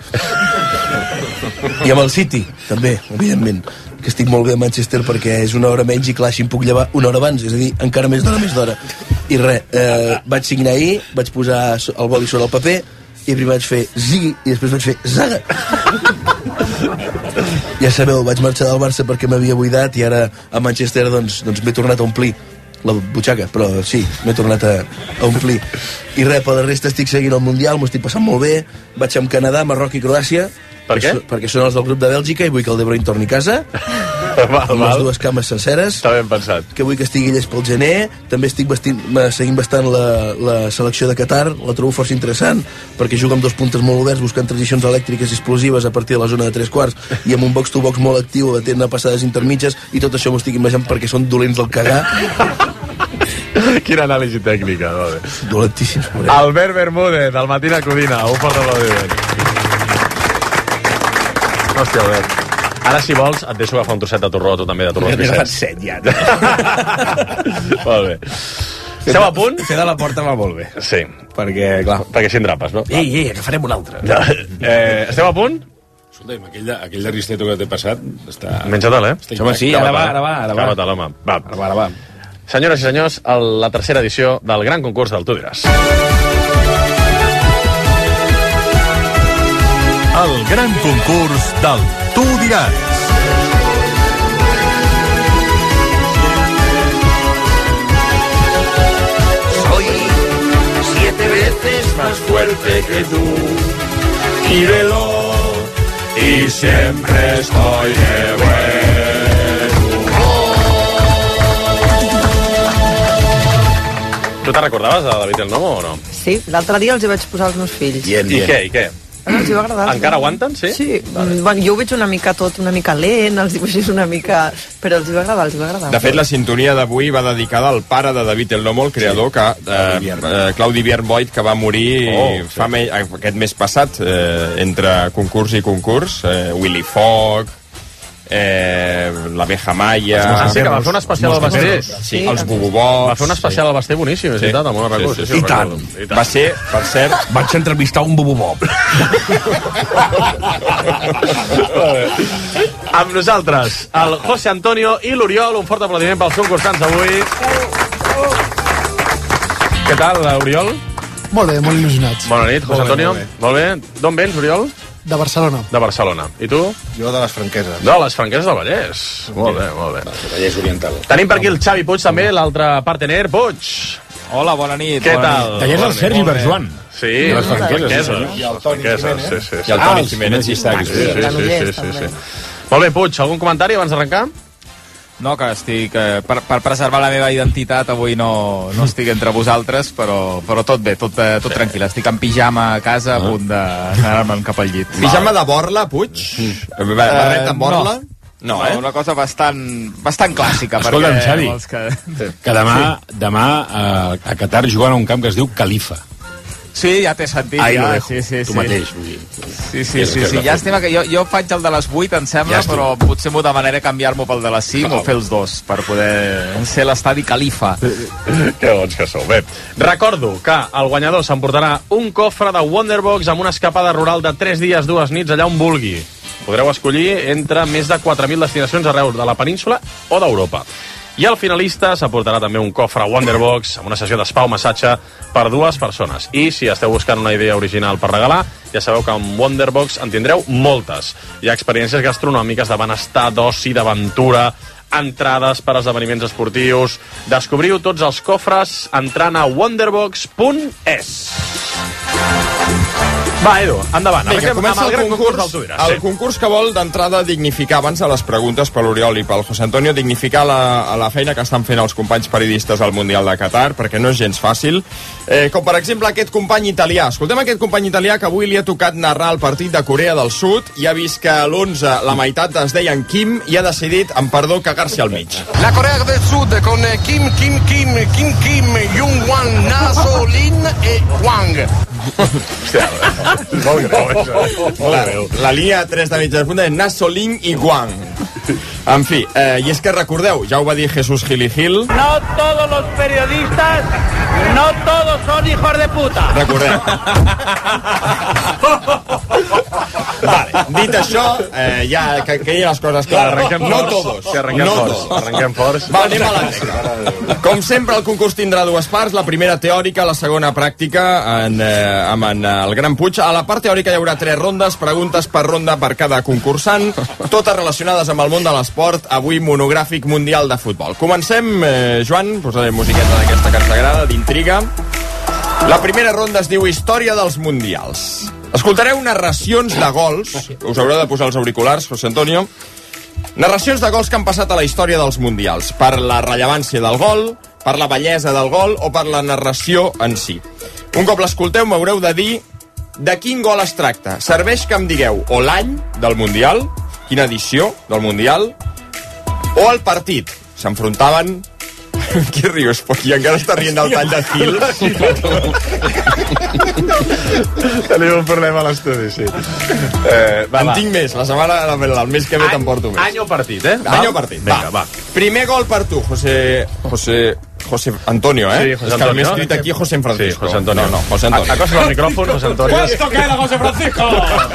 I amb el City, també, evidentment, que estic molt bé a Manchester perquè és una hora menys i clar, així em puc llevar una hora abans, és a dir, encara més d'hora. I res, vaig signar ahir, vaig posar el boli sobre el paper i primer vaig fer Ziggy i després vaig fer Zaga. Ja sabeu, vaig marxar del Barça perquè m'havia buidat i ara a Manchester doncs m'he tornat a omplir la butxaca, però sí, m'he tornat a omplir. I res, per la resta estic seguint el Mundial, m'ho estic passant molt bé, vaig amb Canadà, Marroc i Croàcia. Per què? Perquè són els del grup de Bèlgica i vull que el De Bruyne torni a casa. Amb les 2 cames senceres. Està ben pensat. Que vull que estigui llest pel gener. També estic seguint bastant la selecció de Qatar, la trobo força interessant, perquè juga amb 2 puntes molt oberts, buscant transicions elèctriques explosives a partir de la zona de 3 quarts, i amb un box-to-box molt actiu, batent a passades intermitges, i tot això m'ho estic imaginant perquè són dolents del cagar. Quina anàlisi tècnica, dolentíssims. Albert Bermúdez, del Matina Codina, un fort aplaudiment. Hòstia, Albert. Ara, si vols, et deixo agafar un trosset de torró, tu també, de torró. Ja t'he set, ja. Molt bé. Esteu a punt? Fer de la porta va molt bé. Sí. Perquè, clar... Perquè així en drapes, no? Ei, que farem un altre. Esteu a punt? Escolta'm, aquell de Risteto que t'he passat està... Menja-te'l, Home, sí, ara va. Acaba-te'l, home. Va. Ara va. Senyores i senyors, la tercera edició del gran concurs del Tu diràs. El gran concurs del Tu diràs. Soy 7 veces más fuerte que tú y veloz y siempre estoy de buen humor. Tu te'n recordaves de David el Nomo o no? Sí, l'altre dia els hi vaig posar als meus fills. I què? Els hi va agradar. Encara aguanten, sí? Sí, bueno, jo ho veig una mica lent, els dibuixos una mica... Però els hi va agradar, De fet, la sintonia d'avui va dedicada al pare de David el Nomo, el creador, Claudi Bjernvoid, que va morir aquest mes passat, entre concurs i concurs. Willy Fogg, l'Abeja Maya... Sí, que va fer un especial al Basté. Sí, els Bububots... Va fer un especial al Basté boníssim, és veritat, amb una recurs. I tant. Va ser, per cert... Vaig entrevistar un Bububob. Amb nosaltres, el José Antonio i l'Oriol. Un fort aplaudiment pels concursants d'avui. Què tal, Oriol? Molt bé, molt il·lusionats. Bona nit, José Antonio. Molt bé. D'on vens, Oriol? De Barcelona. De Barcelona. I tu? Jo de les Franqueses. De les Franqueses del Vallès. Molt bé, molt bé. Vallès Oriental. Tenim per aquí el Xavi Puig, també, l'altre partener. Puig. Hola, bona nit. Què tal? Tallers el Sergi Berjoan. Sí, de les Franqueses. I el Toni Jiménez. Sí. I el Toni Jiménez hi està. Sí. Molt bé, Puig, algun comentari abans d'arrencar? No, que estic... per preservar la meva identitat avui no estic entre vosaltres, però tot bé, tot tranquil. Estic en pijama a casa a punt d'anar-me'n cap al llit. Pijama de borla, Puig? Barret amb borla? No, una cosa bastant clàssica. Escolta'm, Xavi, que demà a Qatar juguen a un camp que es diu Khalifa. Sí, ja té sentit. Ahí ja. lo dejo, sí, tu mateix. Sí. Llàstima que jo faig el de les 8, em sembla, però potser m'ho demanaré canviar-m'ho pel de les 5 o fer els dos, per poder ser l'estadi califa. Que bons que sou. Bé, recordo que el guanyador s'emportarà un cofre de Wonderbox amb una escapada rural de 3 dies, 2 nits, allà on vulgui. Podreu escollir entre més de 4.000 destinacions arreu de la península o d'Europa. I el finalista s'aportarà també un cofre Wonderbox amb una sessió d'espa o massatge per 2 persones. I si esteu buscant una idea original per regalar, ja sabeu que amb Wonderbox en tindreu moltes. Hi ha experiències gastronòmiques de benestar, d'oci, d'aventura, entrades per esdeveniments esportius. Descobriu tots els cofres entrant a wonderbox.es. Va, Edu, endavant. Vinga, comença el el concurs del Tu diràs. El concurs que vol d'entrada dignificar, abans de les preguntes per l'Oriol i pel José Antonio, dignificar la feina que estan fent els companys periodistes al Mundial de Qatar, perquè no és gens fàcil. Com per exemple aquest company italià. Escoltem aquest company italià que avui li ha tocat narrar el partit de Corea del Sud i ha vist que a l'11 la meitat es deien Kim i ha decidit, amb perdó, cagar-se al mig. La Corea del Sud con Kim, Jung-Wan, Na-so, Lin e Wang. Hòstia, molt greu. La línia 3 de mitja punta és Na-so-Lin i Wang. En fi, i és que recordeu, ja ho va dir Jesús Gil i Gil. No todos los periodistas, no todos son hijos de puta. Recordeu. Vale, dit això, ja que quedin les coses clares. No todos. Arrenquem forts. Va, anem a la Com sempre, el concurs tindrà 2 parts, la primera teòrica, la segona pràctica, amb el Gran Puig. A la part teòrica hi haurà 3 rondes, preguntes per ronda per cada concursant, totes relacionades amb el món de l'esport, avui monogràfic mundial de futbol. Comencem, Joan, posaré musiqueta d'aquesta que ens agrada, d'intriga. La primera ronda es diu Història dels Mundials. Escoltareu narracions de gols, us haureu de posar els auriculars, José Antonio, narracions de gols que han passat a la història dels Mundials, per la rellevància del gol, per la bellesa del gol o per la narració en si. Un cop l'escolteu m'haureu de dir de quin gol es tracta. Serveix que em digueu o l'any del Mundial, quina edició del Mundial, o el partit. S'enfrontaven... Qui rius? Qui encara està rient del tall de fil? Tenim un problema a l'estudi, sí. En tinc més. La setmana, el mes que ve t'emporto més. Any o partit, eh? Any o partit. Vinga, va. Primer gol per tu, José Antonio, eh? Sí, José És que Antonio. m'he escrit aquí José Francisco. Sí, José Antonio. No, José Antonio. Acosta el micròfon, José Antonio. ¡Puesto que era José Francisco!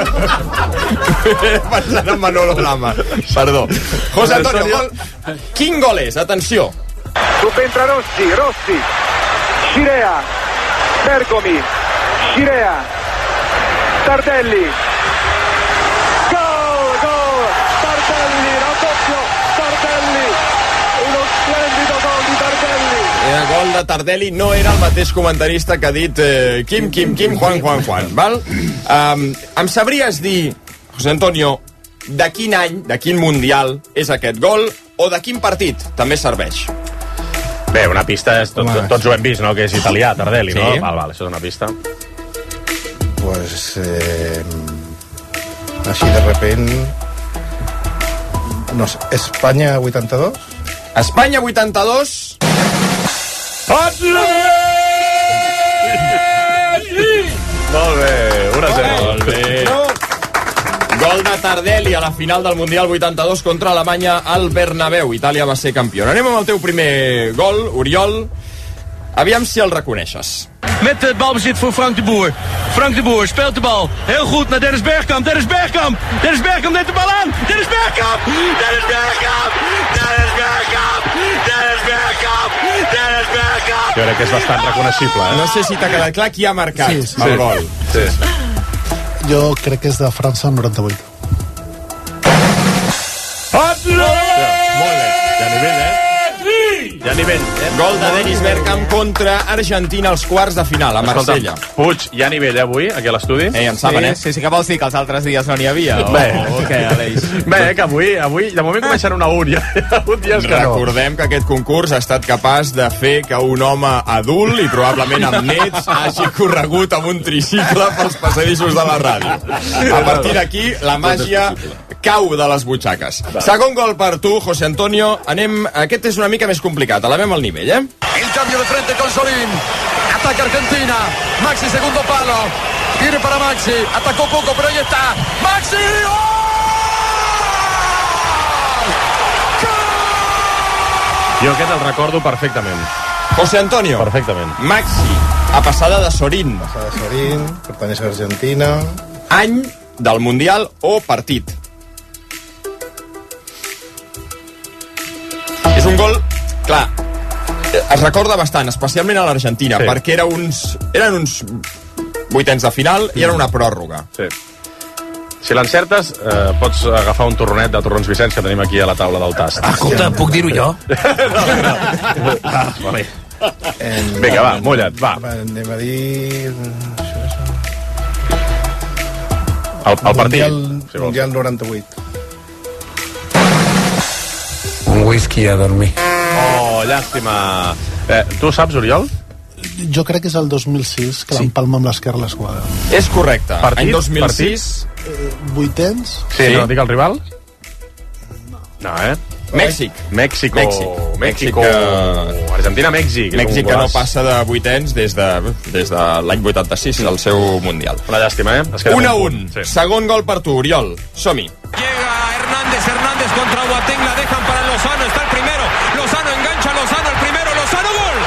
Pensant en Manolo Lama. Perdó. José Antonio, gol. Quin gol és? Atenció. Subentra Rossi, Scirea, Bergomi, Scirea, Tardelli. Gol, Tardelli, raddoppio, Tardelli. Uno splendido gol di Tardelli. El gol de Tardelli no era el mateix comentarista que ha dit Kim, Juan, val? Em sabries dir, José Antonio, de quin any, de quin mundial és aquest gol o de quin partit també serveix? Bé, una pista és... Tots ho hem vist, no? Que és italià, Tardelli, no? Sí. Val, això és una pista. Pues así de repente, no sé, España 82. Espanya 82. Molt bé, 1-0. Molt bé. Gol de Tardelli a la final del Mundial 82 contra Alemanya al Bernabéu. Itàlia va ser campió. Anem amb el teu primer gol, Oriol. Aviam si el reconeixes. Met het balbezit voor Frank de Boer. Frank de Boer speelt de bal. Heel goed naar Dennis Bergkamp. Dennis Bergkamp neemt de bal aan. Dennis Bergkamp. Jo crec que és bastant reconeixible, eh? No sé si t'ha quedat clar qui ha marcat el gol. Sí. Jo crec que és de França 98. Molt bé. Ja nivell, eh? Ja nivell. Gol de Dennis Bergkamp contra Argentina als quarts de final, a Marsella. Puig, hi ha nivell avui, aquí a l'estudi? En saben, eh? Sí, que vols dir que els altres dies no n'hi havia? O què, Aleix? Bé, que avui, de moment comencen 1-1, hi ha hagut dies que no. Recordem que aquest concurs ha estat capaç de fer que un home adult i probablement amb nets hagi corregut amb un tricicle pels passadissos de la ràdio. A partir d'aquí, la màgia cau de les butxaques. Segon gol per tu, José Antonio. Aquest és una mica més complicat, elevem el nivell, El cambio de frente con Solín. Ataca Argentina. Maxi, segundo palo. Tire para Maxi. Atacó poco, pero ahí está. Maxi. Jo aquest el recordo perfectament. José Antonio. Perfectament. Maxi, a passada de Sorín. Passada de Sorín, pertanyeix a Argentina. Any del Mundial o partit. És un gol, clar, es recorda bastant, especialment a l'Argentina, Sí. perquè eren uns vuitens de final i era una pròrroga. Sí. Si l'encertes, pots agafar un torronet de Torrons Vicenç que tenim aquí a la taula del tast. Escolta, puc dir-ho jo? Vale. Vinga, va, mulla't, va. Anem a dir... El partit, si vols. Mundial 98. Un whisky a dormir. Oh, llàstima. Tu saps, Oriol? Jo crec que és el 2006, que l'empalma amb l'Esquerra a l'Esquadra. És correcte. Partit? Any 2006. Vuitens? Sí, no dic el rival? No, Mèxic. México. Mèxic. Argentina-Mèxic. Mèxic que no passa de vuitens des de l'any 86, el seu Mundial. Una llàstima, 1-1. Sí. Segon gol per tu, Oriol. Som-hi. Hernández contra Boateng, la dejan para Lozano, está el primero, Lozano engancha a Lozano, el primero, Lozano, gol.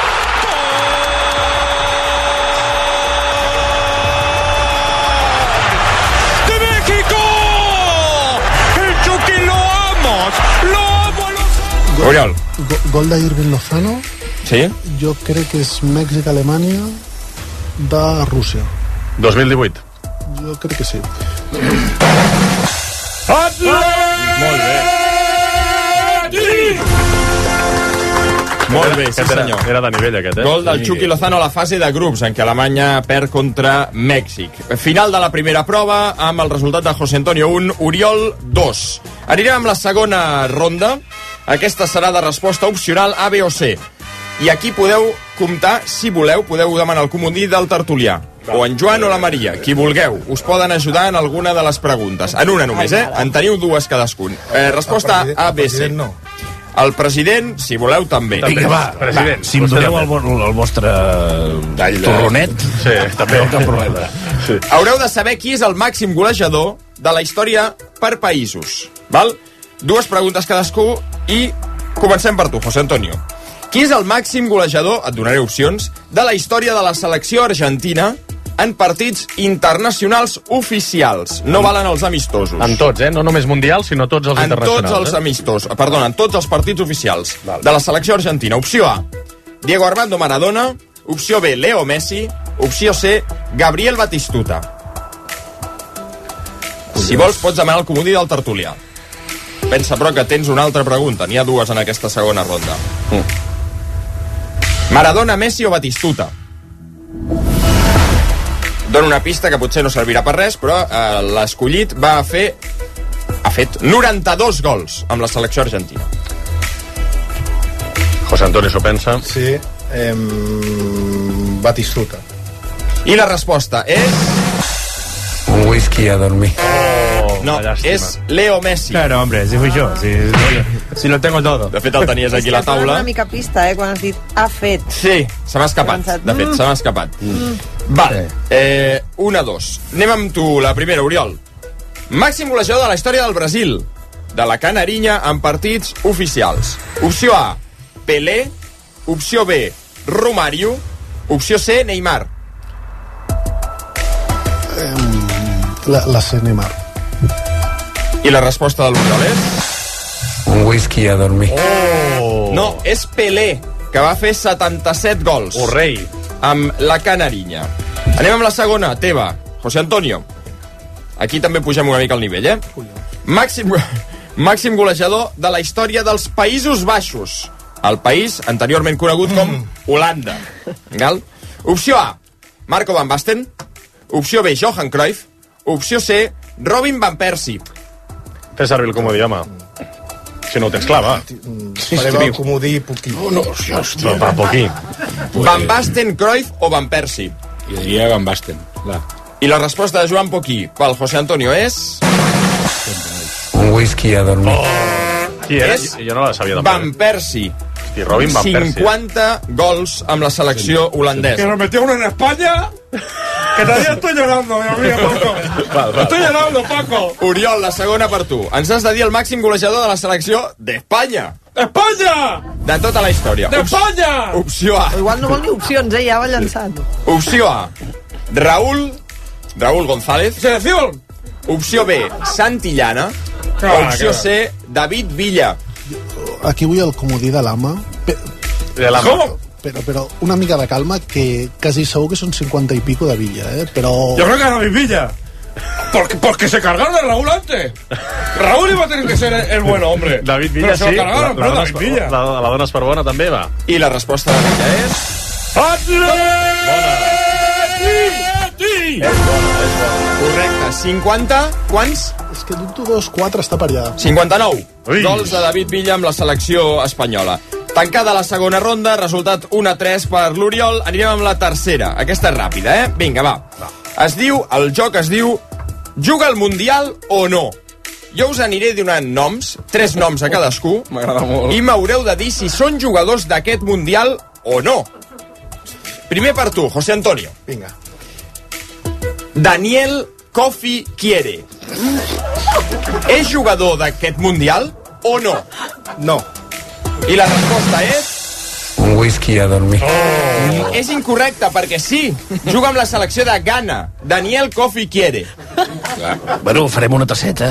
¡Gol! ¡De México! El Chucky lo amo, Lozano. Oriol. Gol d'Irving Lozano. Sí? Jo crec que és Mèxic-Alemanya de Rússia. 2018. Jo crec que sí. Molt bé. Molt bé, sí senyor. Era de nivell aquest, Gol del Chucky Lozano a la fase de grups, en què Alemanya perd contra Mèxic. Final de la primera prova, amb el resultat de José Antonio 1, Oriol 2. Anirem amb la segona ronda. Aquesta serà de resposta opcional A, B o C. I aquí podeu comptar, si voleu, podeu demanar el comodí del tertulià. O en Joan o la Maria, qui vulgueu. Us poden ajudar en alguna de les preguntes. En una només, En teniu dues cadascun. Resposta A, B, C. El president, si voleu, també. Vinga, va, si em doneu el vostre torronet, sí, també. No cap problema. Sí. Haureu de saber qui és el màxim golejador de la història per països. Val? Dues preguntes cadascú i comencem per tu, José Antonio. Qui és el màxim golejador, et donaré opcions, de la història de la selecció argentina en partits internacionals oficials? No valen els amistosos. En tots, no només mundials, sinó tots els internacionals. En tots els amistosos, perdona, en tots els partits oficials de la selecció argentina. Opció A, Diego Armando Maradona. Opció B, Leo Messi. Opció C, Gabriel Batistuta. Si vols, pots demanar el comodí del tertulià. Pensa, però, que tens una altra pregunta. N'hi ha dues en aquesta segona ronda. Maradona, Messi o Batistuta? Dono una pista que potser no servirà per res, però l'escollit ha fet 92 gols amb la selecció argentina. José Antonio s'ho pensa. Sí, Batistuta. I la resposta és... Un whisky a dormir. No, és Leo Messi. Claro, hombre, si fui yo. Si lo tengo todo. De fet, el tenies aquí a la taula. Una mica pista, quan has dit ha fet. Sí, se m'ha escapat. De fet, se m'ha escapat. Vale, 1-2. Anem amb tu, la primera, Oriol. Màxim golejador de la història del Brasil, de la Canarinya en partits oficials. Opció A, Pelé. Opció B, Romario. Opció C, Neymar. La C, Neymar. I la resposta de l'Oriol és... Un whisky a dormir. Oh! No, és Pelé, que va fer 77 gols. Oh, rei. Amb la Canarinya. Anem amb la segona, teva, José Antonio. Aquí també pugem una mica el nivell, Màxim golejador de la història dels Països Baixos. El país anteriorment conegut com Holanda. Val? Opció A, Marco Van Basten. Opció B, Johan Cruyff. Opció C, Robin Van Persie. Fes servir el comodí, home. Si no ho tens clar, va. Farem el comodí poquí. Hòstia, va, poquí. Van Basten, Cruyff o Van Persie? Jo diria Van Basten, clar. I la resposta de Joan Poquí pel José Antonio és... Un Un whisky a dormir. Qui era? És Jo no la sabia Van Persie. Hosti, Robin Van Persie. 50 gols amb la selecció holandesa. Que nos metió uno en España. Que todavía estoy llorando, Dios mío, Paco. Estoy llorando, Paco. Oriol, la segona per tu. Ens has de dir el màxim golejador de la selecció d'Espanya. Espanya! De tota la història. D'Espanya! Opció A. Igual no vol ni opcions, ja va llançant. Opció A. Raúl González. Selección. Opció B. Santillana. Opció C. David Villa. Aquí vull el comodí de l'ama. ¿Cómo? Pero una mica de calma, que casi segur que son 50 y pico de Villa, pero... Yo creo que David Villa. Porque se cargaron a Raúl antes. Raúl iba a tener que ser el bueno, hombre. David Villa, pero se sí. lo cargaron, pero David Villa. La dones per bona, també, va. I la resposta de Villa és... És bona. Correcte. 50, quants? És que dubto 2-4, està per allà. 59. Gols de David Villa amb la selecció espanyola. Tancada la segona ronda, resultat 1-3 per l'Oriol. Anirem amb la tercera. Aquesta és ràpida, Vinga, va. El joc es diu Juga al Mundial o no? Jo us aniré donant noms, 3 noms a cadascú, m'agrada molt, i m'haureu de dir si són jugadors d'aquest Mundial o no. Primer per tu, José Antonio. Vinga. Daniel Kofi Quiere. És jugador d'aquest Mundial o no? No. I la resposta és... Un whisky a dormir. És incorrecte, perquè sí, juga amb la selecció de Ghana. Daniel Kofi Quiere. Bueno, farem una tasseta.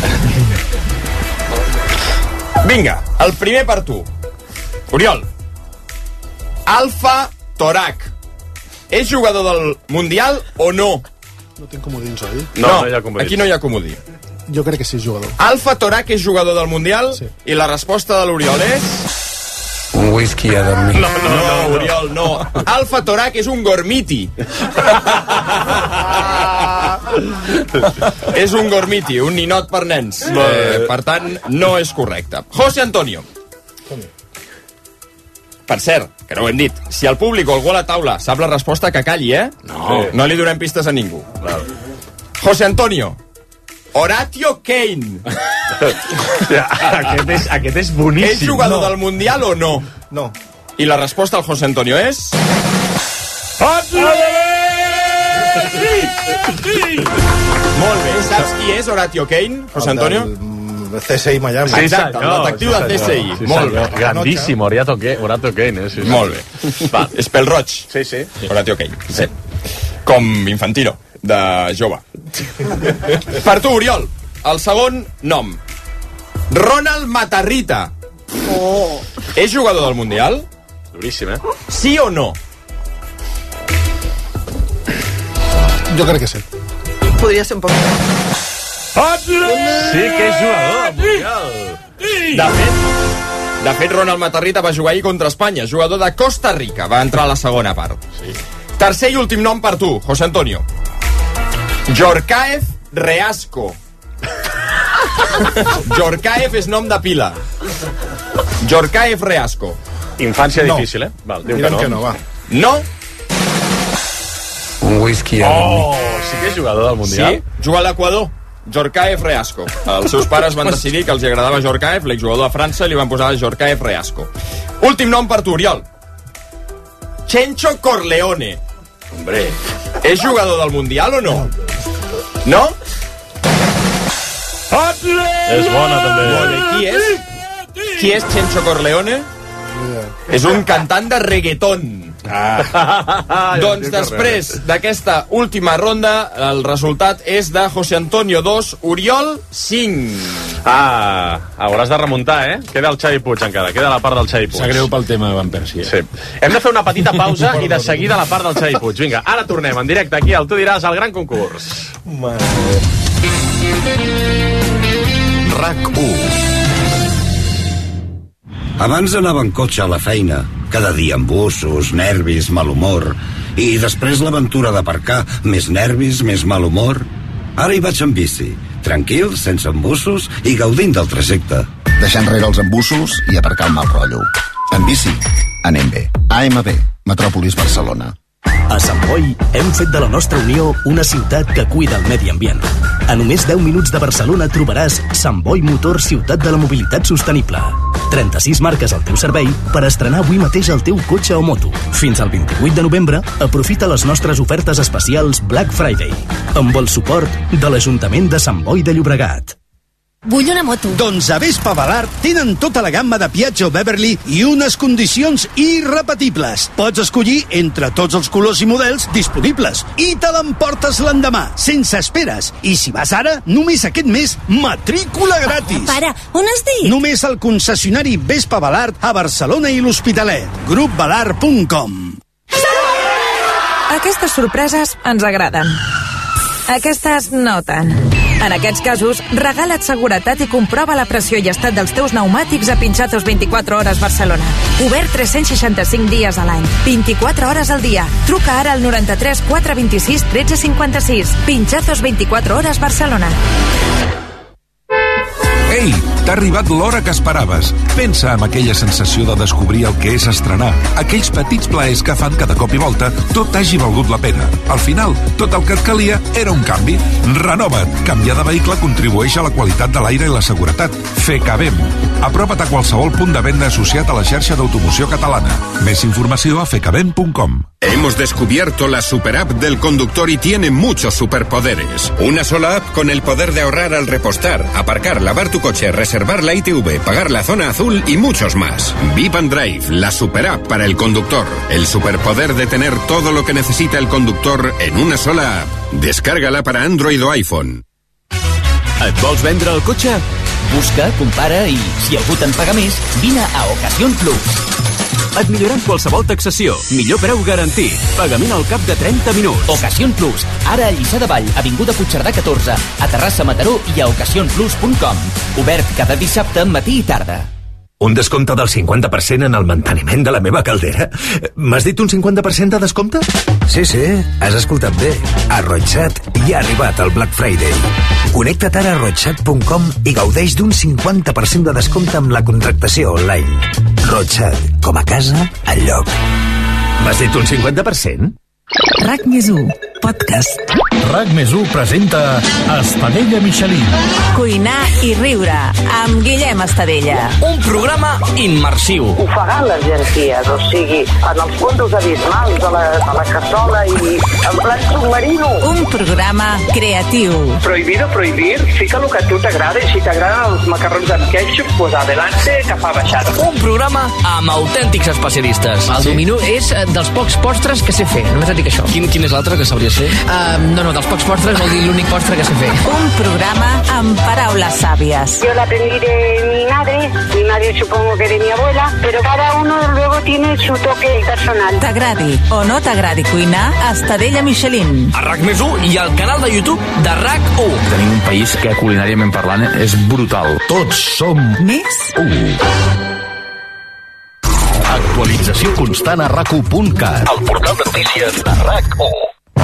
Vinga, el primer per tu. Oriol. Alfa Torak. És jugador del Mundial o no? No tinc comodins, oi? No, aquí no hi ha comodí. Jo crec que sí és jugador. Alfa Torak és jugador del Mundial? Sí. I la resposta de l'Oriol és... Un whisky a dormir. No, Oriol, no. Alfa Torak és un gormiti. És un gormiti, un ninot per nens. Per tant, no és correcte. José Antonio. Per cert, que no ho hem dit, si el públic o algú a la taula sap la resposta, que calli, No li donem pistes a ningú. José Antonio. Horatio Kane. Aquest és boníssim. És jugador del Mundial o no? No. I la resposta al José Antonio és... Molt bé. Saps qui és Horatio Kane, José Antonio? El CSI Miami. Exacte, el detectiu del CSI. Molt bé. Grandíssim, Horatio Kane. Molt bé. Va, és pel roig. Sí. Horatio Kane. Sí. Com Infantino, de jove. Per tu, Oriol, el segon nom. Ronald Matarrita. És jugador del Mundial? Duríssim, Sí o no? Jo crec que sí. Podria ser un poc... Sí que és jugador del Mundial. De fet, Ronald Matarrita va jugar ahir contra Espanya, jugador de Costa Rica. Va entrar a la segona part. Sí. Tercer i últim nom per tu, José Antonio. Jorkaev Reasco. Jorkaev és nom de pila. Jorkaev Reasco. Infància difícil, Val, diu que no, va. No? Un whisky a dormir. Sí que és jugador del Mundial. Sí, juga a l'Equador. Jorkaev Reasco. Els seus pares van decidir que els agradava Jorkaev, l'exjugador de França, i li van posar Jorkaev Reasco. Últim nom per tu, Oriol. Chencho Corleone. Hombre. És jugador del Mundial o no? No? És bona, també. Molt bé. Qui és? Qui és Chencho Corleone? És un cantant de reggaeton. Doncs després d'aquesta última ronda, el resultat és de José Antonio 2, Oriol 5. Hauràs de remuntar, Queda el Xavi Puig encara, queda la part del Xavi Puig. Sap greu pel tema de Van Persie. Sí. Hem de fer una petita pausa i de seguida la part del Xavi Puig. Vinga, ara tornem en directe aquí al Tu diràs, al gran concurs. RAC1. Abans anava en cotxe a la feina, cada dia amb bussos, nervis, mal humor, i després l'aventura d'aparcar, més nervis, més mal humor. Ara hi vaig amb bici, tranquil, sense embussos i gaudint del trajecte. Deixar enrere els embussos i aparcar el mal rotllo. En bici, anem bé. AMB, Metròpolis Barcelona. A Sant Boi hem fet de la nostra Unió una ciutat que cuida el medi ambient. A només 10 minuts de Barcelona trobaràs Sant Boi Motor Ciutat de la Mobilitat Sostenible. 36 marques al teu servei per estrenar avui mateix el teu cotxe o moto. Fins al 28 de novembre, aprofita les nostres ofertes especials Black Friday, amb el suport de l'Ajuntament de Sant Boi de Llobregat. Vull una moto. Doncs a Vespa Balart tenen tota la gamma de Piaggio Beverly i unes condicions irrepetibles. Pots escollir entre tots els colors i models disponibles i te l'emportes l'endemà, sense esperes. I si vas ara, només aquest mes, matrícula gratis. Pare, on has dit? Només al concessionari Vespa Balart a Barcelona i l'Hospitalet. Grupbalart.com. Aquestes sorpreses ens agraden. Aquestes no tant. En aquests casos, regala't seguretat i comprova la pressió i estat dels teus pneumàtics a Pinchazos 24 hores Barcelona. Obert 365 dies a l'any, 24 hores al dia. Truca ara al 93 426 1356. Pinchazos 24 hores Barcelona. Ei, t'ha arribat l'hora que esperaves. Pensa en aquella sensació de descobrir el que és estrenar. Aquells petits plaers que fan que de cop i volta tot hagi valgut la pena. Al final, tot el que et calia era un canvi. Renova't. Canviar de vehicle contribueix a la qualitat de l'aire i la seguretat. FECABEM. Apropa't a qualsevol punt de venda associat a la xarxa d'automoció catalana. Més informació a fecabem.com. Hemos descubierto la superapp del conductor y tiene muchos superpoderes. Una sola app con el poder de ahorrar al repostar, aparcar, lavar tu coche, reservar la ITV, pagar la zona azul y muchos más. Vip and Drive, la superapp para el conductor. El superpoder de tener todo lo que necesita el conductor en una sola app. Descárgala para Android o iPhone. Et vols vendre el cotxe? Busca, compara i, si algú te'n paga més, vine a Ocasión Plus. Et milloran qualsevol taxació. Millor preu garantit. Pagament al cap de 30 minuts. Ocasión Plus. Ara a Lliçà de Vall, avinguda Puigcerdà 14, a Terrassa, Mataró i a ocasiónplus.com. Obert cada dissabte, matí i tarda. Un descompte del 50% en el manteniment de la meva caldera? M'has dit un 50% de descompte? Sí, has escoltat bé. A Roixat ja ha arribat el Black Friday. Connecta't ara a roixat.com i gaudeix d'un 50% de descompte amb la contractació online. Roixat, com a casa, al lloc. M'has dit un 50%? RAC+1, podcast. RAC+1 presenta Estadella Michelin. Cuinar i riure, amb Guillem Estadella. Un programa immersiu. Ofegar les llenties, o sigui, en els fondos abismals de la cassola i en plan submarino. Un programa creatiu. Prohibido prohibir, fica el que a tu t'agrada i si t'agraden els macarrons amb ketchup, pues adelante, que fa baixada. Un programa amb autèntics especialistes. El dominó és dels pocs postres que sé fer, només et dic això. Quin és l'altre que sabries fer? No, dels pocs postres vol dir l'únic postre que sé fer. Un programa amb paraules sàvies. Yo la aprendí de mi madre supongo que de mi abuela, pero cada uno luego tiene su toque personal. T'agradi o no t'agradi cuinar, Estadella Michelin. A RAC+1 i al canal de YouTube de RAC1. Tenim un país que culinàriament parlant és brutal. Tots som més 1. Actualització constant a RAC1.cat. El portal de notícies de RAC1.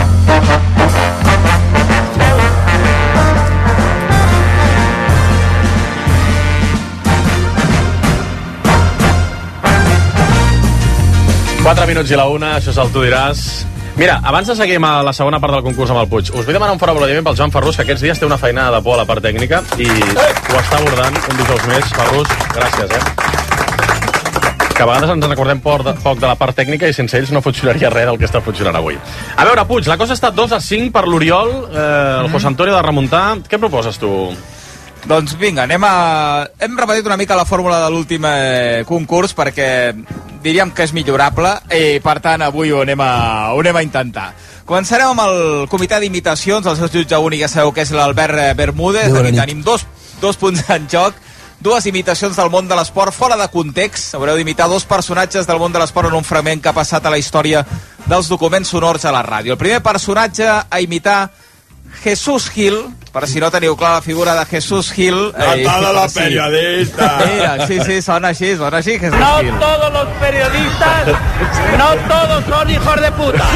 Quatre minuts i la una, això és el Tu diràs. Mira, abans de seguir a la segona part del concurs amb el Puig, us vull demanar un fort aplaudiment pel Joan Ferrús, que aquests dies té una feinada de por a la part tècnica i ho està abordant un dijous més. Ferrús, gràcies, que a vegades ens recordem poc de la part tècnica i sense ells no funcionaria res del que està funcionant avui. A veure, Puig, la cosa està 2-5 per l'Oriol, el José Antonio de remuntar. Què proposes tu? Doncs vinga, hem repetit una mica la fórmula de l'últim concurs perquè diríem que és millorable i per tant avui ho anem a intentar. Començarem amb el comitè d'imitacions, el seu jutge únic ja sabeu que és l'Albert Bermúdez, aquí tenim dos punts en joc. Dues imitacions del món de l'esport fora de context. Haureu d'imitar dos personatges del món de l'esport en un fragment que ha passat a la història dels documents sonors a la ràdio. El primer personatge a imitar, Jesús Gil, per si no teniu clar la figura de Jesús Gil. Natada la periodista. Mira, sí, sona així, Jesús Gil. No todos los periodistas, no todos son hijos de puta.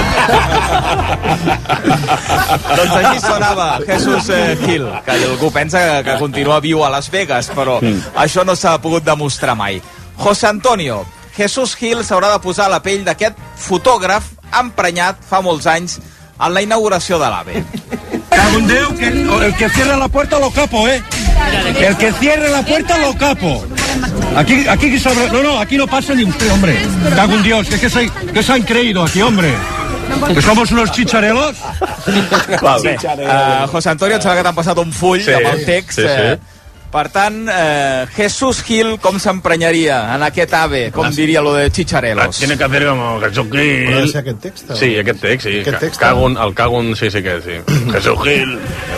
Doncs així sonava Jesús Gil, que algú pensa que continua viu a Las Vegas, però això no s'ha pogut demostrar mai. José Antonio, Jesús Gil s'haurà de posar a la pell d'aquest fotògraf emprenyat fa molts anys en la inauguració de l'AVE. Cago en Déu, que el que cierre la puerta lo capo, ¿eh? El que cierre la puerta lo capo. Aquí sobre... No, aquí no pasa ni usted, hombre. Cago en Dios, ¿qué se han creído aquí, hombre? ¿Que somos unos chicharelos? Bé, José Antonio, em sembla que t'han passat un full amb el text. Per tant, Jesús Gil, com s'emprenyaria en aquest AVE? Com diria lo de chicharelos? Tiene que hacer como Jesús Gil. ¿Puede ser aquest text? Sí, aquest text, sí. Aquest text, El cagun, sí que sí. Jesús Gil.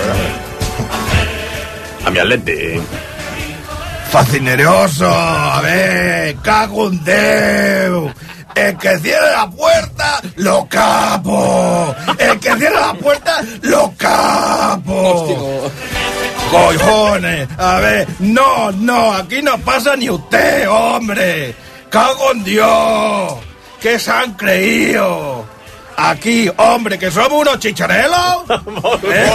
A mi atleti. Fascineroso, a ver, cago en Déu. El que cierre la puerta, lo capo. El que cierre la puerta, lo capo. Cojones, a ver, no, aquí no pasa ni usted, hombre. Cago en Dios. ¿Qué se han creído? Aquí, hombre, que somos unos chicharelos. Molt bé.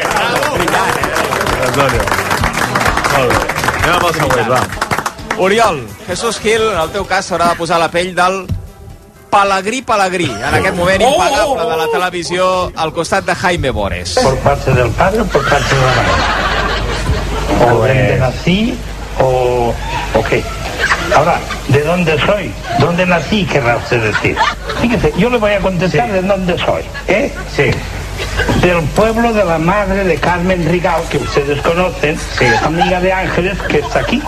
Antonio. Molt bé. Anem amb el següent, va. Oriol, Jesús Gil, en el teu cas, s'haurà de posar la pell del Pelegrí, en aquest moment impagable de la televisió al costat de Jaime Bores. ¿Por parte del padre o por parte de la madre? ¿O dónde nací o qué? Ahora, ¿de dónde soy? ¿Dónde nací, querrá usted decir? Fíjese, yo le voy a contestar de dónde soy, ¿eh? Sí. Del pueblo de la madre de Carmen Rigal, que ustedes conocen, amiga de Ángeles, que está aquí.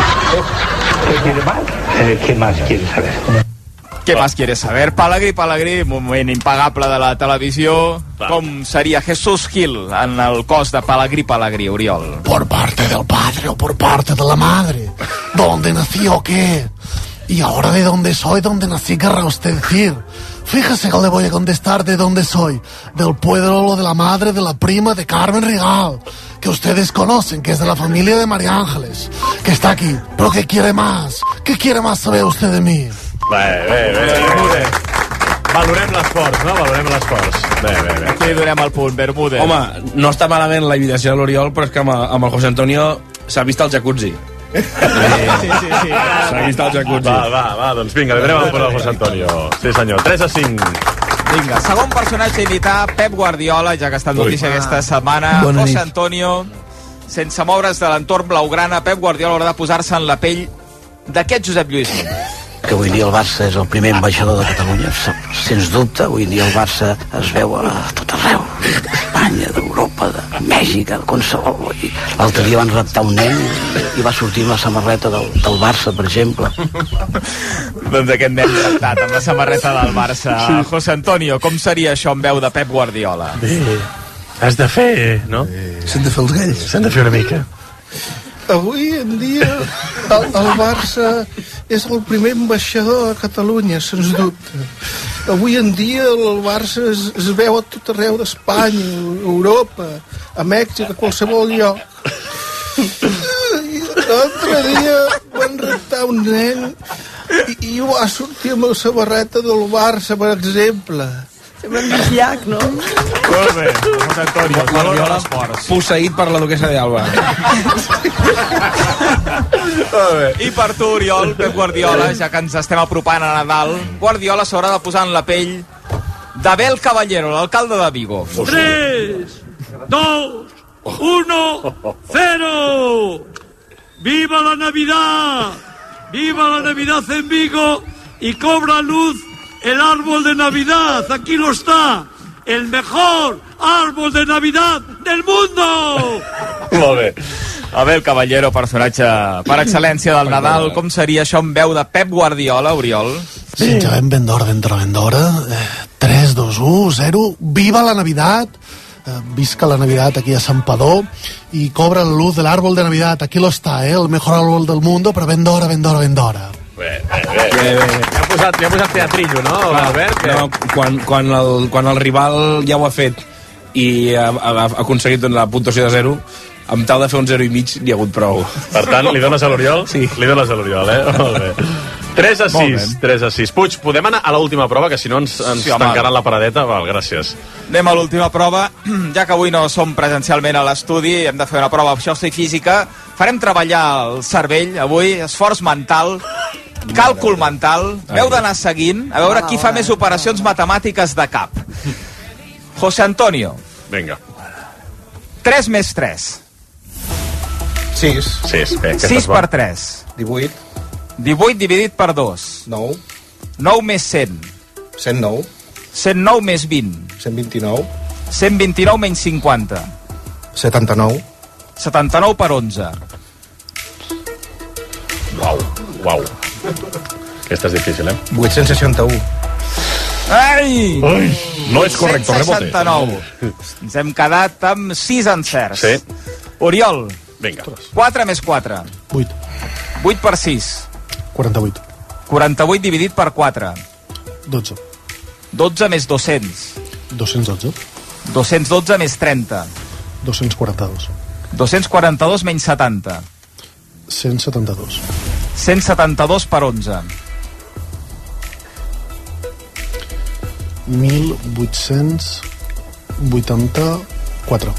¿Qué quiere más? ¿Qué más quiere saber? Què més quieres saber? Pelegrí, moment impagable de la televisió. Com seria Jesús Gil en el cos de Pelegrí, Oriol? ¿Por parte del padre o por parte de la madre? ¿Dónde nací o qué? Y ahora de dónde soy, dónde nací, querrá usted decir. Fíjese que le voy a contestar de dónde soy. Del pueblo de la madre de la prima de Carmen Rigal, que ustedes conocen, que es de la familia de María Ángeles, que está aquí. ¿Pero qué quiere más? ¿Qué quiere más saber usted de mí? Bé. Valorem l'esforç, no? Bé. Aquí li donem el punt, Bermúdez. Home, no està malament la invitació de l'Oriol, però és que amb el José Antonio s'ha vist el jacuzzi. Sí. S'ha vist el jacuzzi. Va, doncs vinga, li donem el punt al José Antonio. Sí, senyor, 3-5. Vinga, segon personatge a imitar, Pep Guardiola, ja que ha estat notícia aquesta setmana. José Antonio, sense moure's de l'entorn blaugrana, Pep Guardiola haurà de posar-se en la pell d'aquest Josep Lluís Munt. Que avui dia el Barça és el primer ambaixador de Catalunya, sens dubte. Avui dia el Barça es veu a tot arreu, d'Espanya, d'Europa, de Mèxic, de qualsevol. L'altre dia van raptar un nen i va sortir amb la samarreta del Barça, per exemple. Doncs aquest nen raptat amb la samarreta del Barça. José Antonio, com seria això en veu de Pep Guardiola? Bé, has de fer, no? S'han de fer els galls. S'han de fer una mica. Avui en dia el Barça és el primer ambaixador a Catalunya, sens dubte. Avui en dia el Barça es veu a tot arreu d'Espanya, a Europa, a Mèxic, a qualsevol lloc. L'altre dia van raptar un nen i va sortir amb la samarreta del Barça, per exemple. Sembla un llac, no? Molt bé, José Antonio, valora l'esforç. Posseït per la duquesa d'Alba. I per tu, Oriol, Pep Guardiola, ja que ens estem apropant a Nadal, Guardiola s'haurà de posar en la pell d'Abel Caballero, l'alcalde de Vigo. 3, 2, 1, 0. ¡Viva la Navidad! ¡Viva la Navidad en Vigo! Y cobra luz el árbol de Navidad. Aquí lo está. El mejor árbol de Navidad del mundo. Molt bé. Abel Caballero, personatge per excel·lència del Nadal. Com seria això en veu de Pep Guardiola, Oriol? Sí, ja ben d'hora. 3, 2, 1, 0. Viva la Navidad. Visca la Navidad aquí a Sant Padó y cobra la luz del árbol de Navidad. Aquí lo está, el mejor árbol del mundo, però ben d'hora. Bé. Ja ha posat teatrillo, no, Albert? No, quan el rival ja ho ha fet i ha aconseguit la puntuació de 0, amb tal de fer un 0,5 n'hi ha hagut prou. Per tant, li dones a l'Oriol? Sí. Li dones a l'Oriol, Molt bé. 3-6. Puig, podem anar a l'última prova, que si no ens tancaran la paradeta? Val, gràcies. Anem a l'última prova. Ja que avui no som presencialment a l'estudi, hem de fer una prova això i física. Farem treballar el cervell avui, esforç mental, Càlcul mental, heu d'anar seguint, a veure qui fa més operacions matemàtiques de cap. José Antonio. Vinga. 3 més 3. 6. 6 per 3. 18. 18 dividit per 2. 9. 9 més 100. 109. 109 més 20. 129. 129 menys 50. 79. 79 per 11. Uau. Aquesta és difícil, 861. Ai! No és correcte, rebote. 69. Ens hem quedat amb 6 encerts. Sí. Oriol. Vinga. 4 més 4. 8. 8 per 6. 48. 48 dividit per 4. 12. 12 més 200. 212. 212 més 30. 242. 242 menys 70. 172. 172 per 11. 1884.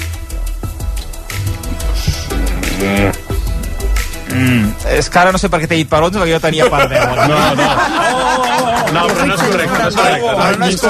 És que ara no sé per què t'he dit per 11, perquè jo tenia per 10. No, però no és correcte. No és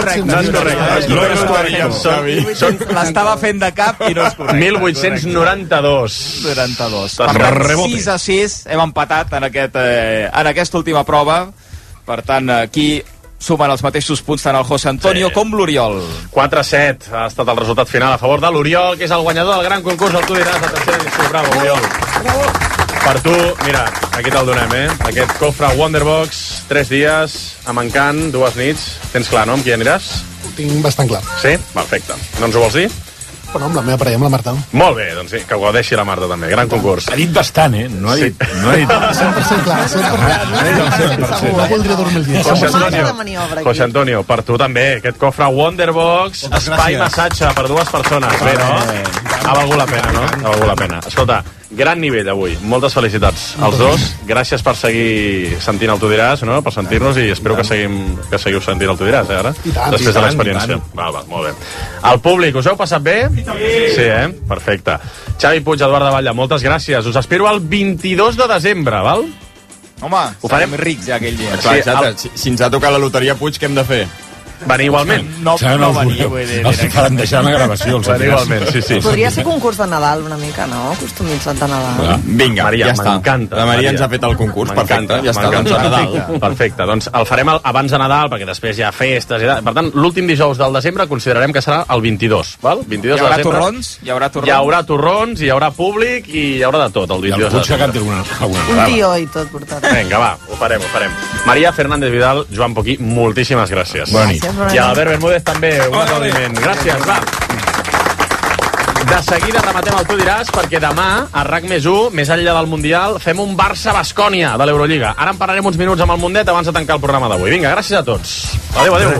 correcte. L'estava fent de cap i no és correcte. 1892. 92. Per tant, 6 a 6 hem empatat en aquesta última prova. Per tant, aquí sumen els mateixos punts tant el José Antonio com l'Oriol. 4-7 ha estat el resultat final a favor de l'Oriol, que és el guanyador del gran concurs del Tu diràs de tercera edició. Bravo, Oriol. Per tu, mira, aquí te'l donem, aquest cofre Wonderbox, 3 dies, a Mancant, 2 nits. Tens clar, no, amb qui aniràs? Ho tinc bastant clar. Sí? Perfecte. No ens ho vols dir? Bueno, amb la meva parella, amb la Marta. Molt bé, doncs sí, que ho gaudeixi la Marta també. Gran concurs. Ha dit bastant, No ha dit... 100% clar, 100%. No voldria dormir el dia. José Antonio, per tu també, aquest cofre Wonderbox, espai massatge per 2 persones. Bé, no? Ha valgut la pena, no? Ha valgut la pena. Escolta, gran nivell avui, moltes felicitats als dos, gràcies per seguir sentint el Tu diràs, no? Per sentir-nos, i espero que seguiu sentint el Tu diràs, ara? Després de l'experiència. Va, molt bé. El públic, us heu passat bé? Sí, perfecte. Xavi Puig, Eduard de Batlle, moltes gràcies. Us espero el 22 de desembre, val? Home, ho farem rics ja aquell dia. Si ens ha tocat la loteria, Puig, què hem de fer? Venir igualment. No venir, vull dir. Els faran deixar la gravació. Venir igualment, sí. Podria ser concurs de Nadal una mica, no? Customitzat de Nadal. Vinga, Maria, ja està. m'encanta. La Maria ens ha fet el concurs, perfecte. Ja està, doncs a Nadal. Perfecte, doncs el farem abans de Nadal, perquè després hi ha festes i tal. Per tant, l'últim dijous del desembre considerarem que serà el 22, val? 22 Hi haurà torrons? Hi haurà torrons, hi haurà públic i hi haurà de tot el 22 de desembre. Un tió i tot portat. Vinga, va, ho farem. Maria Fernández Vidal, Joan Poquí, moltíssimes gràcies. Bona nit. I Albert Bermúdez també, un aplaudiment. Gràcies, va. De seguida rematem el Tu diràs, perquè demà a RAC+1, més enllà del Mundial, fem un Barça-Bascònia de l'Eurolliga. Ara en parlarem uns minuts amb el Mundet abans de tancar el programa d'avui. Vinga, gràcies a tots. Adéu.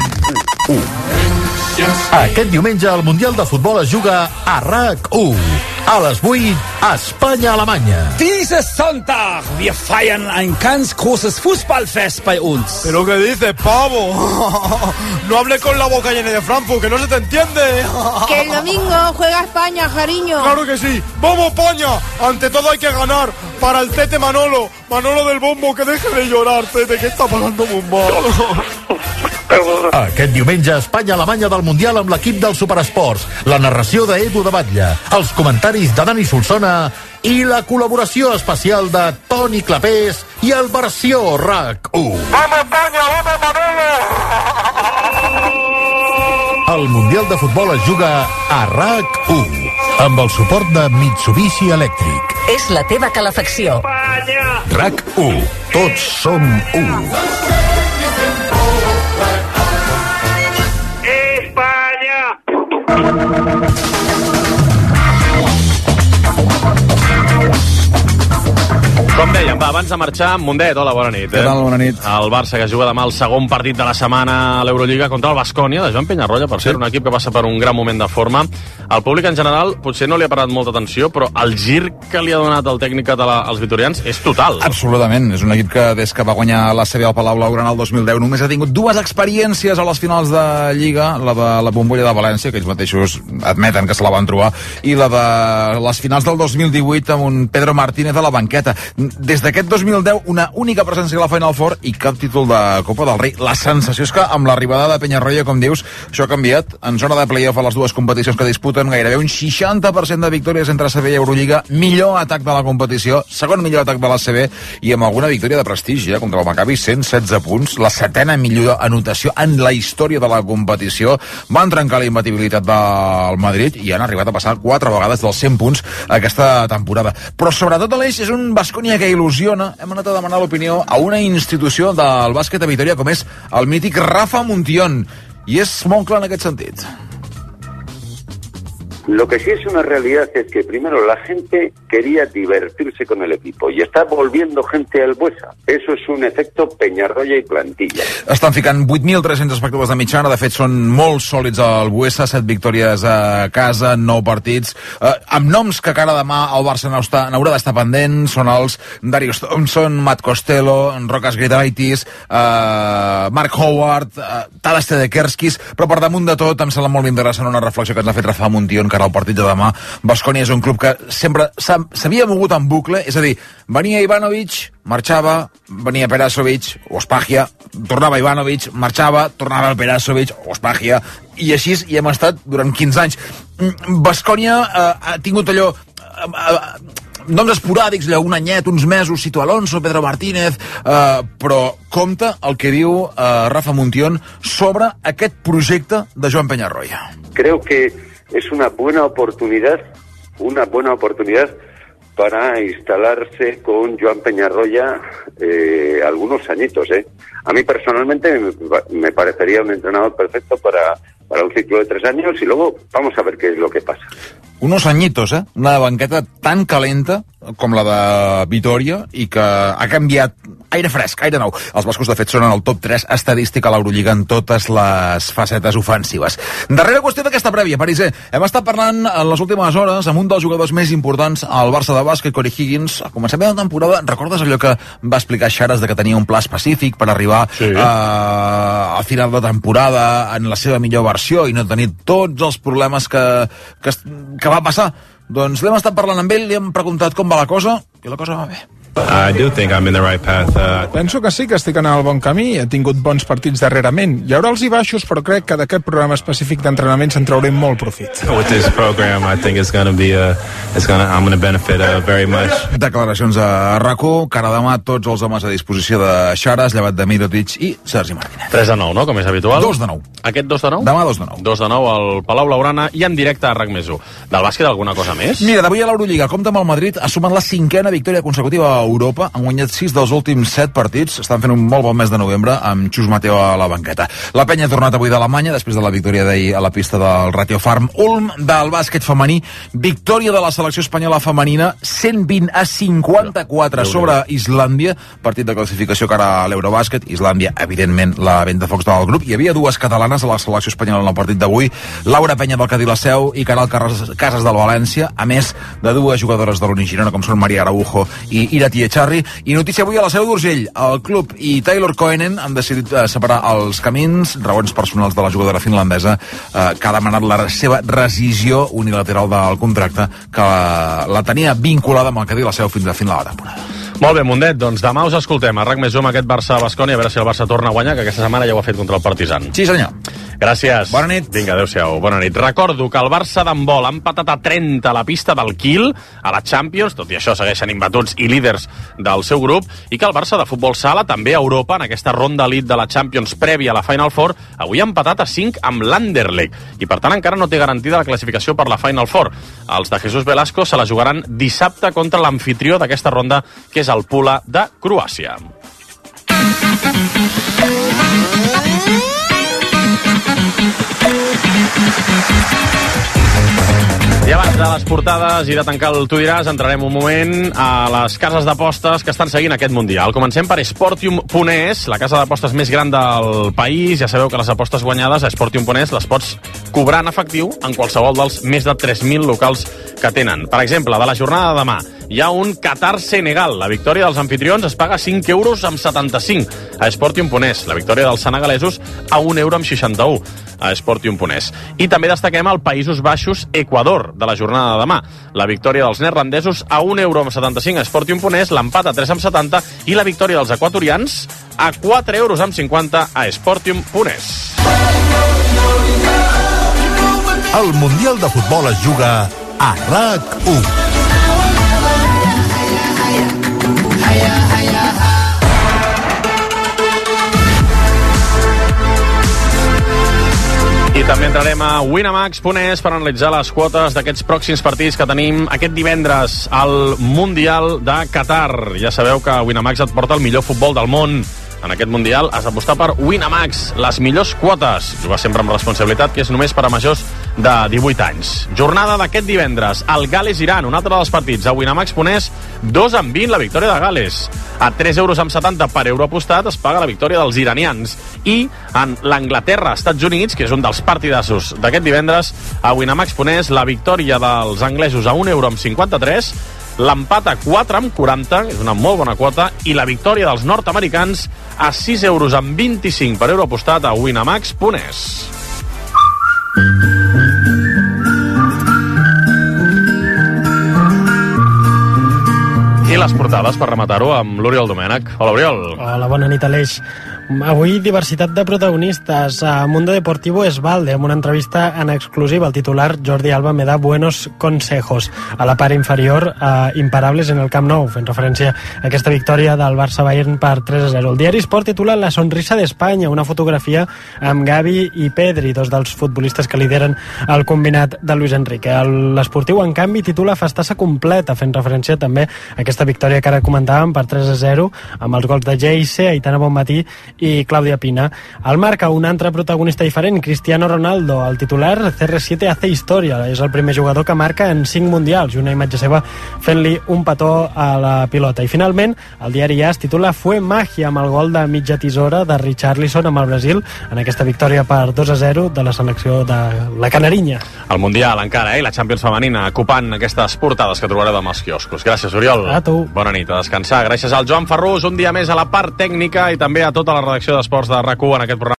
Aquest diumenge el Mundial de Futbol es juga a RAC1. A les 8, Espanya-Alemanya. Dieses Sonntag, wir feiern ein ganz großes Fußballfest bei uns. ¿Pero qué dices, pavo? No hable con la boca llena de Frankfurt, que no se te entiende. Que el domingo juega España, cariño. Claro que sí. ¡Vamos, España! Ante todo hay que ganar. Para el Tete Manolo del Bombo, que deje de llorar, Tete, que está pasando muy mal. Aquest diumenge, Espanya-Alemanya del Mundial amb l'equip del Superesports, la narració d'Edu de Batlle, els comentaris de Dani Solsona i la col·laboració especial de Toni Clapés i el Versió RAC1. ¡Vamos, España! ¡Vamos, Manolo! El Mundial de Futbol es juga a RAC1, amb el suport de Mitsubishi Elèctric. És la teva calefacció. RAC1, tots som u. Com dèiem, va, abans de marxar, Mundet, hola, bona nit. Què tal, bona nit. El Barça, que juga demà el segon partit de la setmana a l'Eurolliga contra el Baskonia, de Joan Penyarroia, per ser un equip que passa per un gran moment de forma. Al públic en general potser no li ha parat molta atenció, però el gir que li ha donat el tècnic català als vitorians és total. Absolutament, és un equip que des que va guanyar la sèrie del Palau Blaugrana el 2010 només ha tingut 2 experiències a les finals de Lliga, la de la bombolla de València, que ells mateixos admeten que se la van trobar, i la de les finals del 2018 amb un Pedro Martínez a la banqueta. Des d'aquest 2010, una única presència a la Final Four i cap títol de Copa del Rei. La sensació és que amb l'arribada de Peñarroya, com dius, això ha canviat. En zona de play-off a les dues competicions que disputen, gairebé un 60% de victòries entre ACB i Eurolliga, millor atac de la competició, segon millor atac de l'ACB i amb alguna victòria de prestigi, contra el Maccabi, 116 punts, la setena millor anotació en la història de la competició. Van trencar la imbatibilitat del Madrid i han arribat a passar 4 vegades dels 100 punts aquesta temporada. Però sobretot l'eix és un Baskonia que il·lusiona. Hem anat a demanar l'opinió a una institució del bàsquet a Vitoria com és el mític Rafa Montión, i és molt clar en aquest sentit. Lo que sí es una realidad es que primero la gente quería divertirse con el equipo y está volviendo gente al Buesa. Eso es un efecto Peñarroya y plantilla. Estan ficant 8.300 espectadors de mitjana, de fet són molt sòlids al Buesa, 7 victòries a casa, 9 partits, amb noms que cara demà el Barça n'haurà d'estar pendent, són els Darius Thompson, Matt Costello, Rokas Giedraitis, Mark Howard, Tadas Tedekerskis, però per damunt de tot em sembla molt interessant una reflexió que ens ha fet Rafa Montión cara al partit de demà. Baskonia és un club que sempre s'havia mogut en bucle, és a dir, venia Ivanovic, marxava, venia Perasovic o Spagia, tornava Ivanovic, marxava, tornava el Perasovic o Spagia, i així hi hem estat durant 15 anys. Baskonia ha tingut allò noms esporàdics, un anyet, uns mesos, Sito Alonso, Pedro Martínez, però compta el que diu Rafa Montión sobre aquest projecte de Joan Peñarroya. Creo que es una buena oportunidad para instalarse con Joan Peñarroya algunos añitos. A mí personalmente me parecería un entrenador perfecto para un ciclo de 3 años y luego vamos a ver qué es lo que pasa. Unos añitos, una banqueta tan calenta com la de Vitoria i que ha canviat aire fresc, aire nou. Els bascos, de fet, són en el top 3 estadístic a l'Eurolliga en totes les facetes ofensives. Darrera qüestió d'aquesta prèvia, Pariser. Hem estat parlant en les últimes hores amb un dels jugadors més importants al Barça de bàsquet, Corey Higgins. Al començament de la temporada, recordes allò que va explicar Xares de que tenia un pla específic per arribar al final de temporada en la seva millor versió i no tenir tots els problemes que va passar? Doncs l'hem estat parlant amb ell, li hem preguntat com va la cosa, i la cosa va bé. I do think I'm in the right path. Penso que sí que estic en el bon camí. He tingut bons partits darrerament. Hi haurà els i baixos, però crec que d'aquest programa específic d'entrenament se'n traurem molt profit. With this program, I think I'm going to benefit very much. Declaracions a RAC1, cara demà tots els homes a disposició de Xares, llevat de Mirotic i Sergi Martínez. 3-9, no?, com és habitual. 2-9. Aquest 2-9? Demà 2-9. 2-9 al Palau Blaugrana i en directe a RAC+1. Del bàsquet, alguna cosa més? Mira, d'avui a l'Eurolliga, compta amb el Madrid, ha sumat la 5a victòria consecutiva a Europa, han guanyat 6 dels últims 7 partits, estan fent un molt bon mes de novembre amb Xus Mateo a la banqueta. La penya ha tornat avui d'Alemanya, després de la victòria d'ahir a la pista del Ratio Farm Ulm. Del bàsquet femení, victòria de la selecció espanyola femenina, 120-54 sobre Islàndia, partit de classificació cara a l'Eurobàsquet. Islàndia, evidentment, la ventafocs del grup. Hi havia 2 catalanes a la selecció espanyola en el partit d'avui, Laura Penya del Cadí la Seu i Caral Casas del València, a més de 2 jugadores de l'Uni Girona, com són Maria Araujo i Irati Echarri. I notícia avui a la Seu d'Urgell, el club i Taylor Koenen han decidit separar els camins, raons personals de la jugadora finlandesa, que ha demanat la seva rescisió unilateral del contracte que la tenia vinculada amb el Cadí la Seu fins a fin de la temporada. Molt bé, Mundet, doncs demà us escoltem a RAC+1 amb aquest Barça-Bascònia, a veure si el Barça torna a guanyar, que aquesta setmana ja ho ha fet contra el Partizan. Sí, senyor. Gràcies. Bona nit. Vinga, adéu-siau. Bona nit. Recordo que el Barça d'handbol ha empatat a 30 a la pista del Kiel, a la Champions, tot i això segueixen imbatuts i líders del seu grup, i que el Barça de futbol sala, també a Europa, en aquesta ronda elite de la Champions prèvia a la Final Four, avui ha empatat a 5 amb l'Anderlecht, i per tant encara no té garantida la classificació per la Final Four. Els de Jesús Velasco se la jugaran dissabte contra l'amfitrió d'aquesta ronda, que és el Pula de Croàcia. I abans de les portades i de tancar el Tu diràs, entrarem un moment a les cases d'apostes que estan seguint aquest Mundial. Comencem per Sportium.es, la casa d'apostes més gran del país. Ja sabeu que les apostes guanyades a Sportium.es les pots cobrar en efectiu en qualsevol dels més de 3.000 locals que tenen. Per exemple, de la jornada de demà, hi ha un Qatar-Senegal. La victòria dels anfitrions es paga 5 euros amb 75 a Sportium.es. La victòria dels senegalesos a 1 euro amb 61 a Sportium.es. I també destaquem el Països Baixos-Equador de la jornada de demà. La victòria dels neerlandesos a 1 euro amb 75 a Sportium.es, l'empat a 3 amb 70 i la victòria dels equatorians a 4 euros amb 50 a Sportium.es. El Mundial de Futbol es juga a RAC1. I també entrarem a Winamax.es per analitzar les quotes d'aquests pròxims partits que tenim aquest divendres al Mundial de Qatar. Ja sabeu que Winamax et porta el millor futbol del món. En aquest Mundial has d'apostar per Winamax, les millors quotes. Jugar sempre amb responsabilitat, que és només per a majors de 18 anys. Jornada d'aquest divendres, el Gales-Iran, un altre dels partits. A Winamax.es, 2 amb 20 la victòria de Gales. A 3 euros amb 70 per euro apostat es paga la victòria dels iranians. I en l'Anglaterra-Estats Units, que és un dels partidassos d'aquest divendres, a Winamax.es, la victòria dels anglesos a 1 euro amb 53, l'empat a 4 amb 40, és una molt bona quota, i la victòria dels nord-americans a 6 euros amb 25 per euro apostat a Winamax.es. I les portades, per rematar-ho, amb l'Oriol Domènech. Hola, Oriol. Hola, bona nit, Aleix. Avui diversitat de protagonistes. A Mundo Deportivo Esbalde, amb una entrevista en exclusiva. El titular Jordi Alba me da buenos consejos. A la part inferior, imparables en el Camp Nou, fent referència a aquesta victòria del Barça-Bayern per 3-0. El diari Sport titula La sonrisa d'Espanya, una fotografia amb Gavi i Pedri, dos dels futbolistes que lideren el combinat de Luis Enrique. L'Esportiu, en canvi, titula Festassa completa, fent referència també a aquesta victòria que ara comentàvem per 3-0, amb els gols de Geise, Aitana Bonmatí i Clàudia Pina. Al Marca, un altre protagonista diferent, Cristiano Ronaldo. El titular, CR7 hace història. És el primer jugador que marca en 5 mundials i una imatge seva fent-li un petó a la pilota. I finalment, el diari AS titula Fue magia, amb el gol de mitja tisora de Richarlison amb el Brasil en aquesta victòria per 2-0 de la selecció de la Canarinya. El Mundial encara, la Champions femenina, ocupant aquestes portades que trobareu demà als quioscos. Gràcies, Oriol. A tu. Bona nit, a descansar. Gràcies al Joan Ferrús, un dia més a la part tècnica i també a tota la redacció d'Esports de RAC1 en aquest programa.